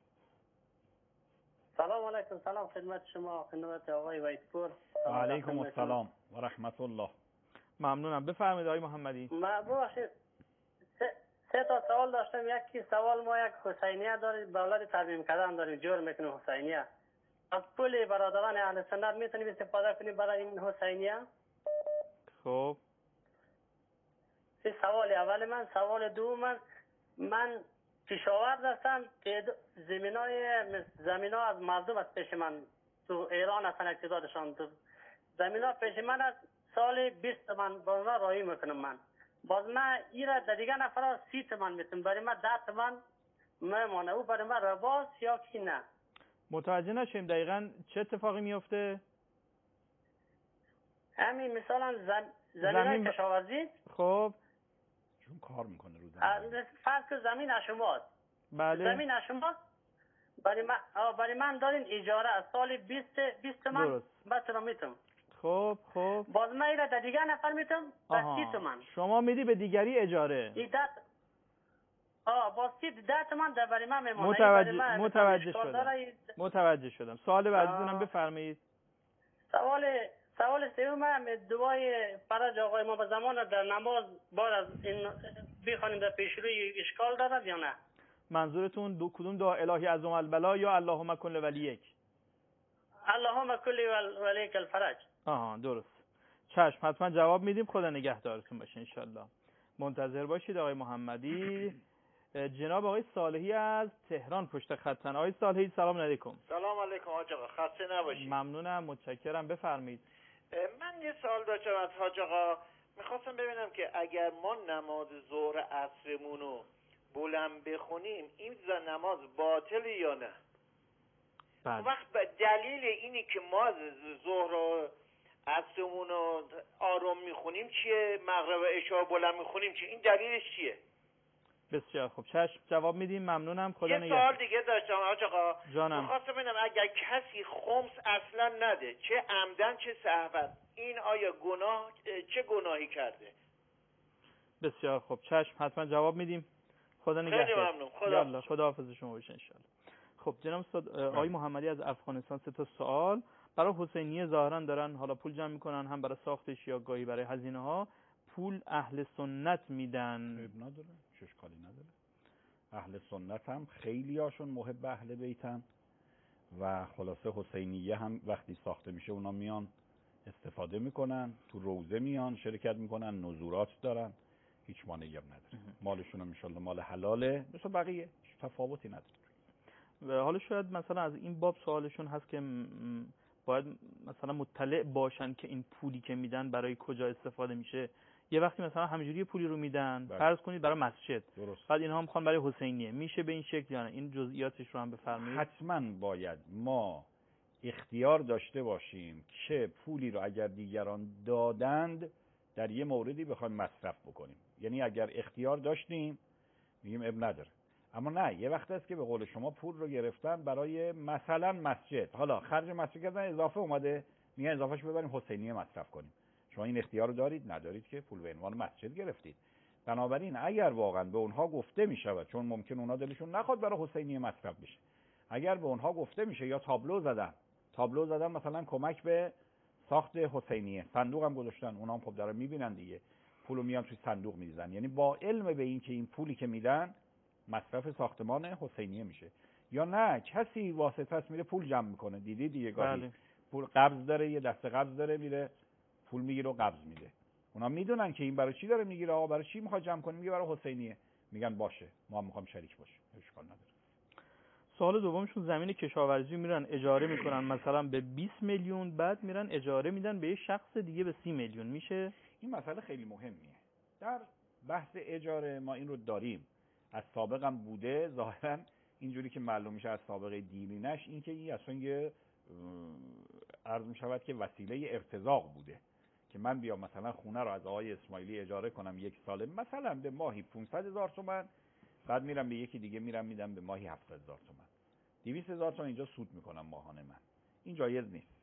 سلام علیکم. سلام خدمت شما، خدمت آقای ویدپور. و علیکم السلام و رحمت الله. ممنونم. بفرمایید آقای محمدی. ببخشید سه تا سوال داشتم. یکی سوال ما یک حسینیه داریم، به اولاد ترمیم کردن داریم، جور میکنیم حسینیه. از پول برادران اهل سنت میتونیم استفاده کنیم برای این حسینیه؟ خب این سوال اول من. سوال دوم من کشاورز هستم که زمینا از مردم از پیش من تو ایران هستن، اقتدارشان تو زمینا پیش من از سال 20 من باز من رایی میکنم. من باز من ایره در دیگه نفر 30 تومن میتونم، برای من 10 تومن میمانه. او برای من رباس یا کی نه؟ متوجه نشیم دقیقاً چه اتفاقی میفته. همین مثلا زمین کشاورزی. خب چون کار میکنه رو زمین، فرض که زمین شماست. بله زمین شماست. برای من دارین اجاره از سال 20 تومن بعد رو میتونم. خب باز من ایره در دیگه نفر میتونم در 30 تومن. شما میدی به دیگری اجاره. باز 10 تومن در برای من میمونه. متوجه شدم. سوال بعدیتونم بفرمایید. سوال سوم دعای فرج آقای ما به زمان در نماز بعد از این بخوانیم در پیشروی اشکال دارد یا نه؟ منظورتون کدوم دعا؟ الهی عظم البلا یا اللهم کن ولیک؟ اللهم کن ولیک الفرج. درست. چشم، حتما جواب میدیم. خدا نگهدارتون باشه انشالله. منتظر باشید آقای محمدی. جناب آقای صالحی از تهران پشت خطن. آقای صالحی سلام علیکم. سلام علیکم حاج آقا، خسته نباشید. ممنونم، متشکرم. بفرمایید. من یه سوال داشتم از حاج آقا. میخواستم ببینم که اگر ما نماز ظهر عصرمون رو بلند بخونیم این نماز باطله یا نه؟ بله. وقت دلیل اینی که ما ظهر و عصرمون رو آروم میخونیم چیه؟ مغرب و عشاء بلند میخونیم چیه؟ این دلیلش چیه؟ بسیار خوب، چشم جواب میدیم. ممنونم، خدا نگهدار. یه سوال دیگه داشتم حاج آقا. جانم. می‌خواستم ببینم اگر کسی خمس اصلا نده، چه عمدن چه سهوا، این آیا چه گناهی کرده؟ بسیار خوب، چشم حتما جواب میدیم. خدا نگهدار. خیلی ممنون. خدا حافظ شما باشه ان شاء الله. خب جناب آقای محمدی از افغانستان 3 تا سوال برای حسینیه ظاهرا دارن حالا پول جمع میکنن، هم برای ساختش یا گاهی برای هزینه ها. پول اهل سنت میدن. عیب نداره، اشکالی نداره. اهل سنت هم خیلی هاشون محب اهل بیتن و خلاصه حسینیه هم وقتی ساخته میشه اونا میان استفاده میکنن، تو روزه میان شرکت میکنن، نزورات دارن، هیچ مانعی هم نداره. مالشون هم انشالله مال حلاله مثل بقیه، هیچ تفاوتی نداره. و حالا شاید مثلا از این باب سوالشون هست که باید مثلا مطلع باشن که این پولی که میدن برای کجا استفاده میشه. یه وقتی مثلا همینجوری پولی رو میدن، فرض کنید برای مسجد، درست. بعد اینها میخوان برای حسینیه، میشه به این شکل یا نه؟ این جزئیاتش رو هم بفرمایید. حتما باید ما اختیار داشته باشیم که پولی رو اگر دیگران دادند در یه موردی بخوایم مصرف بکنیم. یعنی اگر اختیار داشتیم میگیم اب نداره، اما نه، یه وقت است که به قول شما پول رو گرفتن برای مثلا مسجد، حالا خرج مسجد کردن اضافه اومده میگن اضافهش ببریم حسینیه مصرف کنیم. شما این اختیار رو دارید؟ ندارید که پول به عنوان مسجد گرفتید. بنابراین اگر واقعا به اونها گفته میشود، چون ممکن اونها دلشون نخواد برای حسینیه مصرف بشه، اگر به اونها گفته میشه یا تابلو زدن مثلا کمک به ساخت حسینیه، صندوق هم گذاشتن، اونها هم خب دارن میبینن دیگه، پولو میان توی صندوق میذارن، یعنی با علم به این که این پولی که میدن مصرف ساختمان حسینیه میشه. یا نه کسی واسطه است میره پول جمع میکنه، دیدی دیگه گاهی پول قبض داره، یه دسته قبض داره، میره پول میگیره و قبض میده. اونا میدونن که این برای چی داره میگیره، آقا برای چی میخواد جمع کنه، میگه برای حسینیه، میگن باشه ما هم میخوام شریک باشیم، اشکال نداره. سوال دومشون زمین کشاورزی میرن اجاره میکنن مثلا به 20 میلیون، بعد میرن اجاره میدن به یه شخص دیگه به 30 میلیون، میشه؟ این مسئله خیلی مهمیه. در بحث اجاره ما این رو داریم، از سابق هم بوده، ظاهرا اینجوری که معلوم میشه از سابقه دینیش این که این اصلا یه عرض میشود که وسیله ارتزاق بوده که من بیام مثلا خونه رو از آقای اسماعیلی اجاره کنم یک ساله مثلا به ماهی 500,000 تومان، بعد میرم به یکی دیگه میدم به ماهی 700,000 تومان، 200,000 تومان اینجا سود میکنم ماهانه. من این جایز نیست.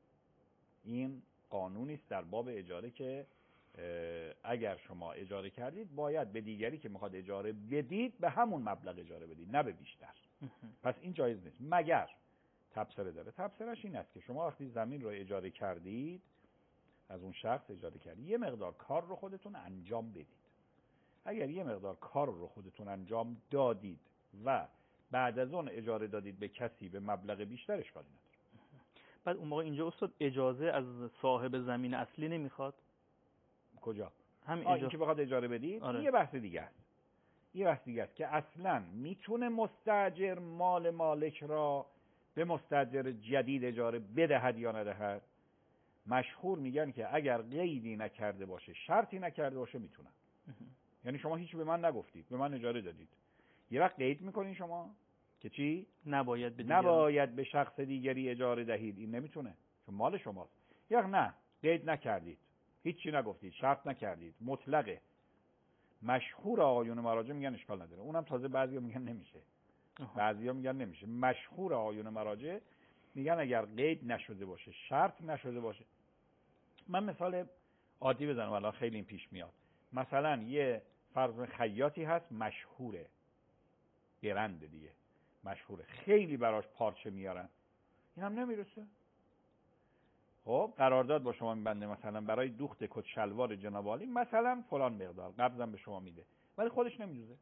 این قانونی است در باب اجاره که اگر شما اجاره کردید باید به دیگری که میخواد اجاره بدید به همون مبلغ اجاره بدید، نه به بیشتر. پس این جایز نیست مگر تبصره داره. تبصرهش این است که شما وقتی زمین رو اجاره کردید، از اون شخص اجاره کردید، یه مقدار کار رو خودتون انجام بدید. اگر یه مقدار کار رو خودتون انجام دادید و بعد از اون اجاره دادید به کسی به مبلغ بیشتر، اشکالی نداره. بعد اون موقع اینجا استاد اجازه از صاحب زمین اصلی نمیخواد؟ کجا؟ همین این که بخواد اجاره بدید. آره. یه بحث دیگه است. که اصلا میتونه مستاجر مال مالک را به مستاجر جدید اجاره بدهد یا ندهد. مشهور میگن که اگر قیدی نکرده باشه، شرطی نکرده باشه، میتونن. یعنی شما هیچ به من نگفتید، به من اجاره دادید، یه وقت قید میکنین شما که چی؟ نباید به شخص دیگری اجاره دهید. این نمیتونه، چون مال شماست. یا نه قید نکردید، هیچی نگفتید، شرط نکردید، مطلقه. مشهور آقایون مراجع میگن اشکال نداره. اونم تازه بعضیا میگن نمیشه. بعضیا میگن نمیشه. مشهور آقایون مراجع میگن اگر قید نشده باشه، شرط نشده باشه. من مثال عادی بزنم الان خیلی این پیش میاد. مثلا یه فرض خیاطی هست مشهوره، برند دیگه مشهوره، خیلی براش پارچه میارن، این هم نمیرسه. خب قرارداد با شما میبنده مثلا برای دوخت کت شلوار جناب عالی مثلا فلان مقدار قبضم به شما میده، ولی خودش نمیدوزه.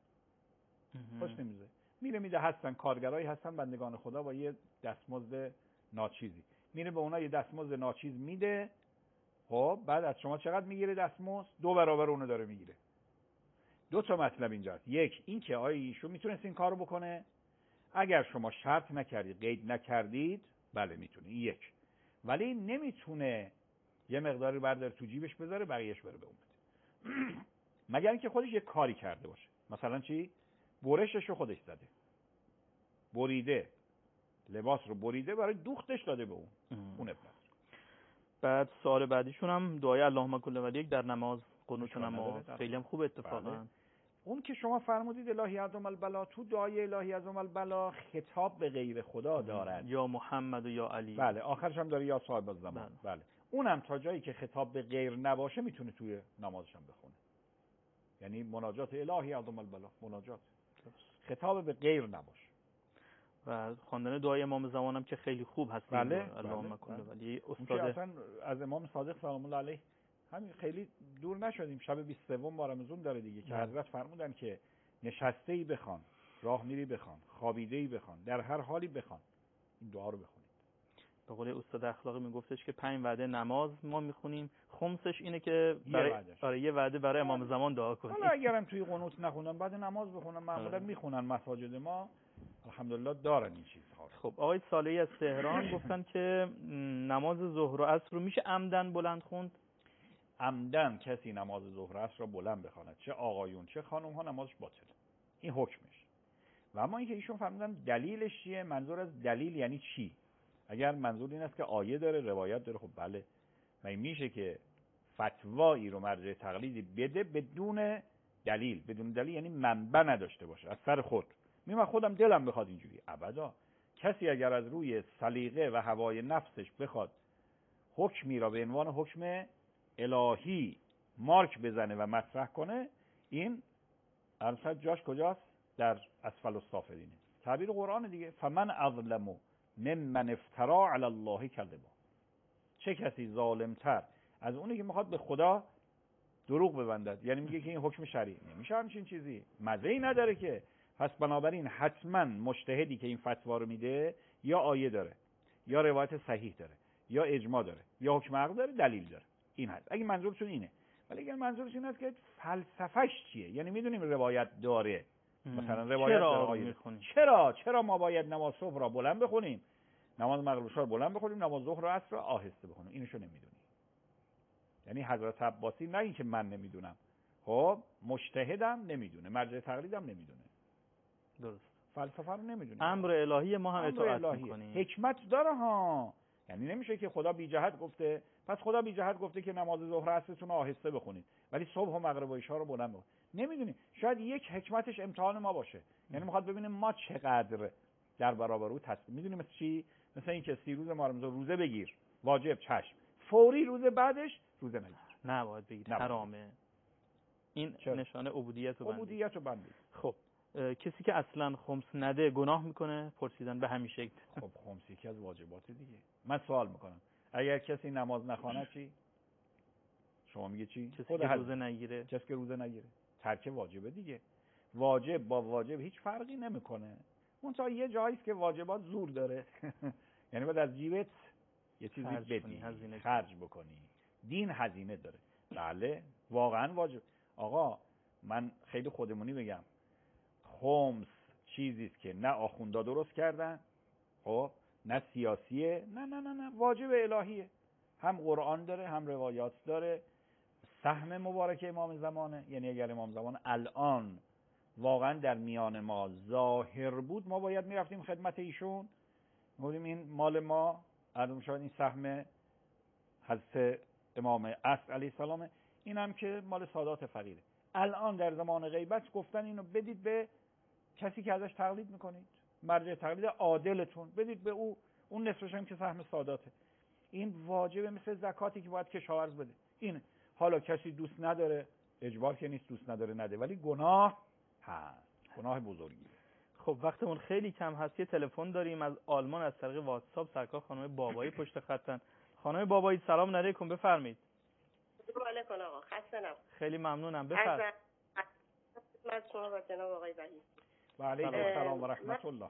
میده هستن کارگرایی هستن بندگان خدا با یه دستمزد ناچیزی، میره به اونا یه دستمزد ناچیز میده. خب بعد از شما چقدر میگیره دستمزد؟ 2 برابر اونو داره میگیره. 2 تا مطلب اینجاست. یک این که آیا ایشون میتونست این کارو بکنه؟ اگر شما شرط نکردید، قید نکردید، بله میتونه. این یک. ولی نمیتونه یه مقداری برداره تو جیبش بذاره بقیه‌اش بره به اون بده. مگر اینکه خودش یه کاری کرده باشه. مثلا چی؟ برشش رو خودش زده، بریده، لباس رو بریده برای دوختش داده به اون. اون ابن. بعد سوال بعدیشون هم دعای اللهم کل ولیک در نماز قنوت نماز، خیلی هم خوب اتفاقا. بله. اون که شما فرمودید الهی عظم البلا، تو دعای الهی عظم البلا خطاب به غیر خدا دارد، یا محمد و یا علی. بله آخرش هم داره یا صاحب الزمان. بله. اونم تا جایی که خطاب به غیر نباشه میتونه توی نمازش هم بخونه. یعنی مناجات الهی عظم البلا، مناجات خطاب به غیر نباشه. و خواندن دعای امام زمان هم که خیلی خوب هست. بله. اللهم کل ولی استاد اصلا از امام صادق سلام الله علیه همین خیلی دور نشدیم، شب 23 رمضان داره دیگه که حضرت فرمودن که نشسته‌ای بخوان راه میری بخوان، خوابیده‌ای بخوان، در هر حالی بخوان این دعا رو بخونید. به قول استاد اخلاقی میگفتش که 5 وعده نماز ما میخونیم، خمسش اینه که برای یه وعده برای امام زمان دعا کنیم. حالا اگرم توی قنوت نخونن بعد نماز بخونن، معمولا میخونن مساجد ما الحمدلله دارن این چیزها. خب آقای صالحی از تهران گفتن که نماز ظهر و عصر رو میشه عمدن بلند خوند؟ عمدن کسی نماز ظهر و عصر را بلند بخواند، چه آقایون چه خانم ها، نمازش باطله. این حکمش. و اما اینکه ایشون فرمودن دلیلش چیه؟ منظور از دلیل یعنی چی؟ اگر منظور این است که آیه داره، روایت داره، خب بله. و این میشه که فتوایی رو مرجع تقلیدی بده بدون دلیل. بدون دلیل یعنی منبع نداشته باشه از سر خود. من خودم دلم بخواد اینجوری، ابدا. کسی اگر از روی سلیقه و هوای نفسش بخواد حکمی را به عنوان حکم الهی مارک بزنه و مطرح کنه، این البته جاش کجاست؟ در اسفل السافلینه. تعبیر قرآن دیگه. فمن اظلم ممن افترا علی الله کذبا. چه کسی ظالمتر از اونی که میخواد به خدا دروغ ببندد، یعنی میگه که این حکم شرعی. نمیشه همچین چیزی، مزه‌ای نداره که. پس بنابراین حتما مجتهدی که این فتوا رو میده یا آیه داره، یا روایت صحیح داره، یا اجماع داره، یا حکم عقل داره، دلیل داره. این هست اگه منظورشون اینه. ولی اگه منظورش این است که فلسفه‌اش چیه، یعنی میدونیم روایت داره، مثلا روایت داره، آیه چرا ما باید نماز صبح را بلند بخونیم، نماز مغرب رو بلند بخونیم، نماز ظهر و عصر رو آهسته بخونیم؟ اینشو نمیدونی. یعنی حضرت عباسی نه این که من نمیدونم، خب مجتهدم نمیدونه، مرجع تقلیدم نمیدونه. درست. فلسفه رو نمیدونیم. امر الهی ما هم اطاعت میکنیم. حکمت داره ها. یعنی نمیشه که خدا بی جهت گفته، پس خدا بی جهت گفته که نماز ظهر و عصرتون رو آهسته بخونید ولی صبح و مغرب و عشا رو بلند بخونید. نمیدونیم. شاید یک حکمتش امتحان ما باشه. یعنی میخواد ببینیم ما چقدر در برابر او تسلیم. میدونیم مثل چی؟ مثل این که 30 روز ما روزه بگیر، واجب، چشم. فوری روز بعدش روزه نگیر. نباید بگیر، حرامه. این نشانه عبودیت و بندی. خب کسی که اصلا خمس نده گناه میکنه؟ پرسیدن به همین شکل. خب خمس یکی از واجبات دیگه. من سوال میکنم اگر کسی نماز نخواند چی؟ شما میگه چی؟ کسی که روزه نگیره. کسی که روزه نگیره ترک واجبه دیگه. واجب با واجب هیچ فرقی نمیکنه. منتها یه جایی است که واجبات زور داره. یعنی باید از جیبت یه چیزی بدی، خرج بکنی. دین هزینه داره. بله واقعا واجب. آقا من خیلی خودمونی بگم، خمس چیزی است که نه آخوندا درست کردن، خب نه سیاسیه، نه واجب الهیه. هم قرآن داره، هم روایات داره. سهم مبارک امام زمانه. یعنی اگر امام زمان الان واقعا در میان ما ظاهر بود، ما باید میرفتیم خدمت ایشون، میگفتیم این مال ما، معلوم شد این سهم حضرت امام عصر علیه السلام، این هم که مال سادات فقیره. الان در زمان غیبت گفتن اینو بدید به کسی که ازش تقلید میکنید، مرجع تقلید عادلتون، بدید به او، اون نصفش هم که سهم ساداته. این واجبه، مثل زکاتی که باید کشاورز بده. این حالا کسی دوست نداره، اجبار که نیست، دوست نداره نده، ولی گناه هست، گناه بزرگیه. خب وقتمون خیلی کم هست. یه تلفن داریم از آلمان از طریق واتساپ. سرکار خانم بابایی پشت خطن. خانم بابایی سلام علیکم، بفرمایید. سلام علیکم آقا، خسته نباشید. خیلی ممنونم، بفرمایید. من شما و جناب آقای وحید. و علیکم السلام و رحمت الله.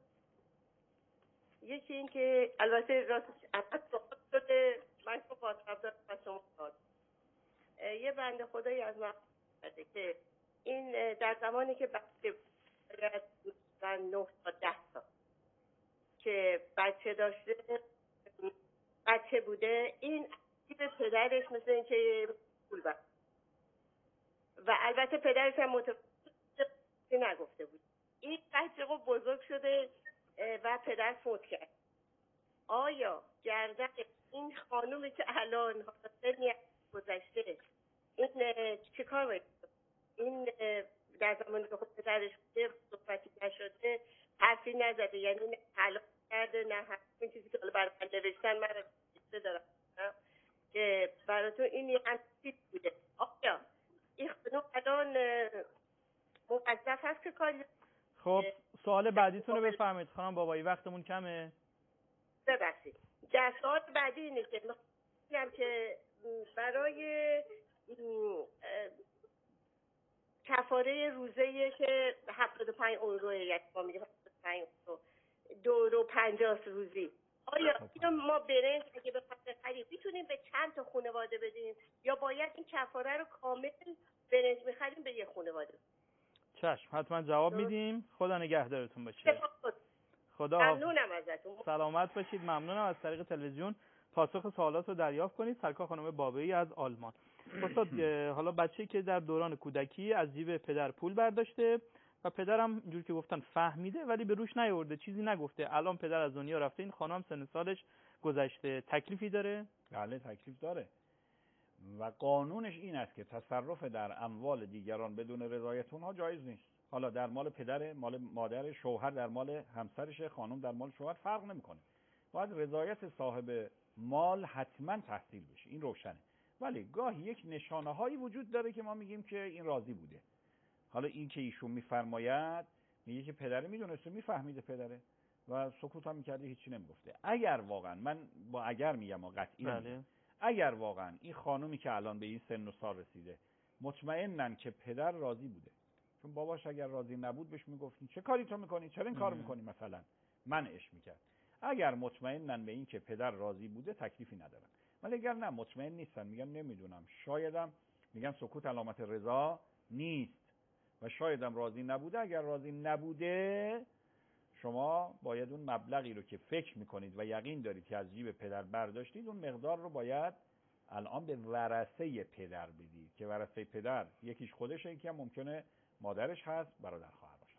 یکی این که البته راستش اصلا صحبت شده، من که خاطرم دارم و شما دارم. یه بنده خدایی از من کرده که این در زمانی که بچه در 9 تا 10 سال که بچه داشته، بچه بوده، این به پدرش مثل این که پول بر و البته پدرش هم متوجه نگفته بود. این بچه بزرگ شده و پدر فوت کرد. آیا گردن این خانومی که الان سنی گذشته این چه کار باید؟ این در زمانی که خود پدرش بوده صحبتی نشده، حرفی نزده، یعنی نه حلال کرده نه این چیزی که برای من نوشتن، من رو دارم که براتون این همچیز بوده. آیا این خانوم الان موظف هست که کاری؟ خب سوال بعدیتون رو بفرمایید خانم بابایی، وقتمون کمه. ببخشید. در سوال بعدی اینه که میگم که برای کفاره روزه که 75 اورو، یک ما میگه 75 اورو، 2.50 روزی. آیا اینو ما برنج اگه بخوایم بخریم میتونیم به چند تا خانواده بدیم یا باید این کفاره رو کامل برنج میخریم به یه خانواده؟ چشم، حتما جواب میدیم. خدا نگهدارتون باشه. خدا ممنونم ازتون. سلامت باشید. ممنونم. از طریق تلویزیون پاسخ سوالات رو دریافت کنید. سرکار خانم بابایی از آلمان. استاد، حالا بچه‌ای که در دوران کودکی از جیب پدر پول برداشته و پدرم اینجور که گفتن فهمیده ولی به روش نیاورده، چیزی نگفته، الان پدر از دنیا رفته، این خانم سن سالش گذشته، تکلیفی داره؟ بله تکلیف داره و قانونش این است که تصرف در اموال دیگران بدون رضایت اونها جایز نیست. حالا در مال پدر، مال مادر، شوهر در مال همسرشه، خانم در مال شوهر، فرق نمیکنه. باید رضایت صاحب مال حتما تحصیل بشه، این روشنه. ولی گاهی یک نشانه هایی وجود داره که ما میگیم که این راضی بوده. حالا این که ایشون میفرماید میگه که پدره میدونسته، میفهمیده پدره و سکوت هم میکرده، هیچی نمیگفته. اگر واقعا، من با اگر میگم و قطعی نمیگم، اگر واقعا این خانومی که الان به این سن و سال رسیده مطمئنن که پدر راضی بوده، چون باباش اگر راضی نبود بهش میگفتین چه کاری تو میکنی، چرا این کارو میکنی، مثلا منعش میکرد. اگر مطمئنن به این که پدر راضی بوده تکلیفی ندارن. ولی اگر نه مطمئن نیستن، میگن نمیدونم، شایدم، میگن سکوت علامت رضا نیست و شایدم راضی نبوده. اگر راضی نبوده شما باید اون مبلغی رو که فکر میکنید و یقین دارید که از جیب پدر برداشتید، اون مقدار رو باید الان به ورثه پدر بدید که ورثه پدر یکیش خودشه، یکی هم ممکنه مادرش هست، برادر خواهر باشه.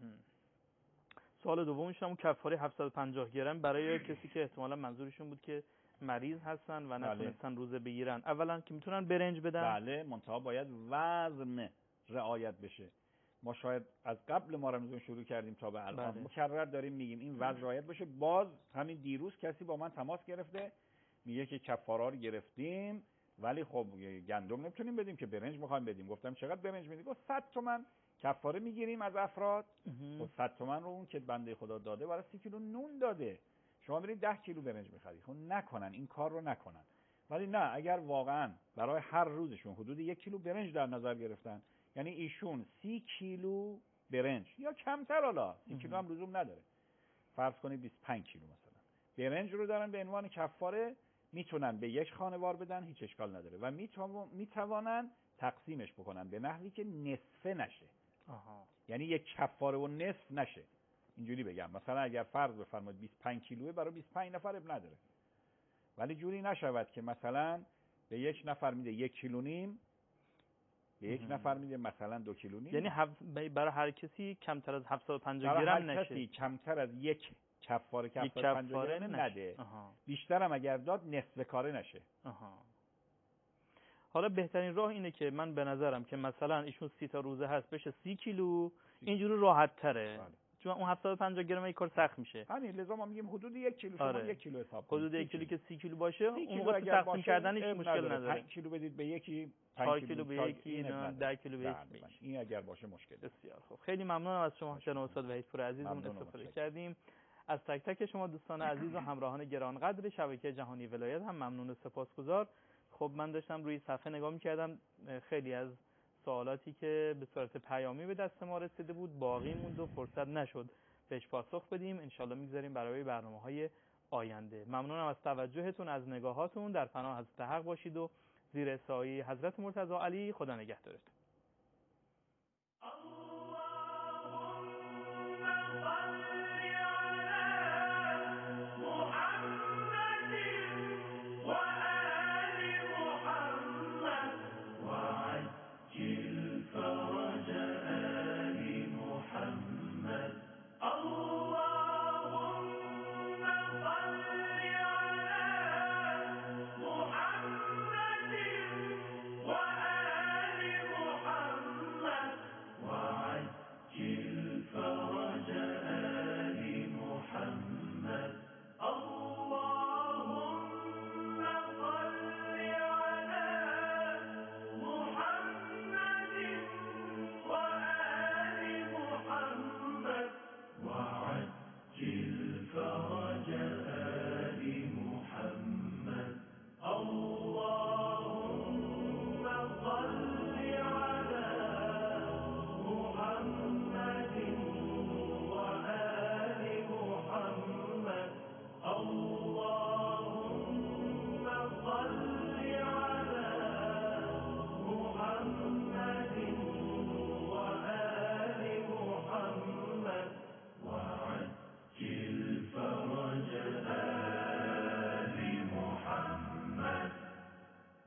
سوال دومش هم کفاره 750 گرم برای کسی که احتمالا منظورشون بود که مریض هستن و نتونستن روزه بگیرن. اولا که میتونن برنج بدن. بله، منتها باید وزن رعایت بشه. ما شاید از قبل ما رمضان شروع کردیم تا به الان مکرر داریم میگیم این وزن رعایت بشه. باز همین دیروز کسی با من تماس گرفته میگه که کفاره رو گرفتیم ولی خب گندم نمیتونیم بدیم که برنج میخوایم بدیم. گفتم چقدر برنج میدی؟ گفت 100 تومن کفاره میگیریم از افراد. خب 100 تومن رو اون که بنده خدا داده برای 30 کیلو نون داده، شما برید 10 کیلو برنج میخری. خب نکنن این کار رو، نکنن. ولی نه، اگر واقعا برای هر روزشون حدود 1 کیلو برنج در نظر گرفتن، یعنی ایشون 30 کیلو برنج یا کمتر، حالا 30 کیلو هم لزوم نداره، فرض کنید 25 کیلو مثلا برنج رو دارن به عنوان کفاره، میتونن به یک خانوار بدن، هیچ اشکال نداره و میتوانن تقسیمش بکنن به نحوی که نصفه نشه. یعنی یک کفاره و نصف نشه. اینجوری بگم، مثلا اگر فرض بفرمایید 25 کیلوه، برای 25 نفر اب نداره، ولی جوری نشود که مثلا به یک نفر میده 1 کیلو نیم، به یک نفر میده مثلا 2 کیلو نیم. یعنی برای هر کسی کمتر از 750 گرم نشه. هر کسی کمتر از یک کفاره که 750 گرم نده. بیشتر هم اگر داد نصف کاره نشه. حالا بهترین راه اینه که من به نظرم که مثلا ایشون 30 تا روزه هست بشه 30 کیلو، اینجوری راحت تره. چون اون 750 گرم یک کار سخت میشه. همین لذا ما میگیم حدود 1 کیلو، شما 1 کیلو حساب کنید. حدود 1 کیلو که 30 کیلو باشه، اون موقع تقسیم کردنش مشکل نداره. 5 کیلو بدید به یکی، 4 کیلو به یکی، 10 کیلو به یکی. این اگر باشه مشکل. بسیار خوب. خیلی ممنونم از شما جناب استاد وحیدپور عزیزمون استفاده کردیم. از تک تک شما دوستان عزیز و همراهان گرانقدر شبکه جهانی ولایت هم ممنون و سپاسگزار. خب من داشتم روی صفحه نگاه می‌کردم، خیلی از سوالاتی که به صورت پیامی به دست ما رسیده بود باقی موند و فرصت نشد بهش پاسخ بدیم. انشالله میگذاریم برای برنامه‌های آینده. ممنونم از توجهتون، از نگاهاتون. در پناه حضرت حق باشید و زیر سایه حضرت مرتضی علی. خدا نگهدارتون.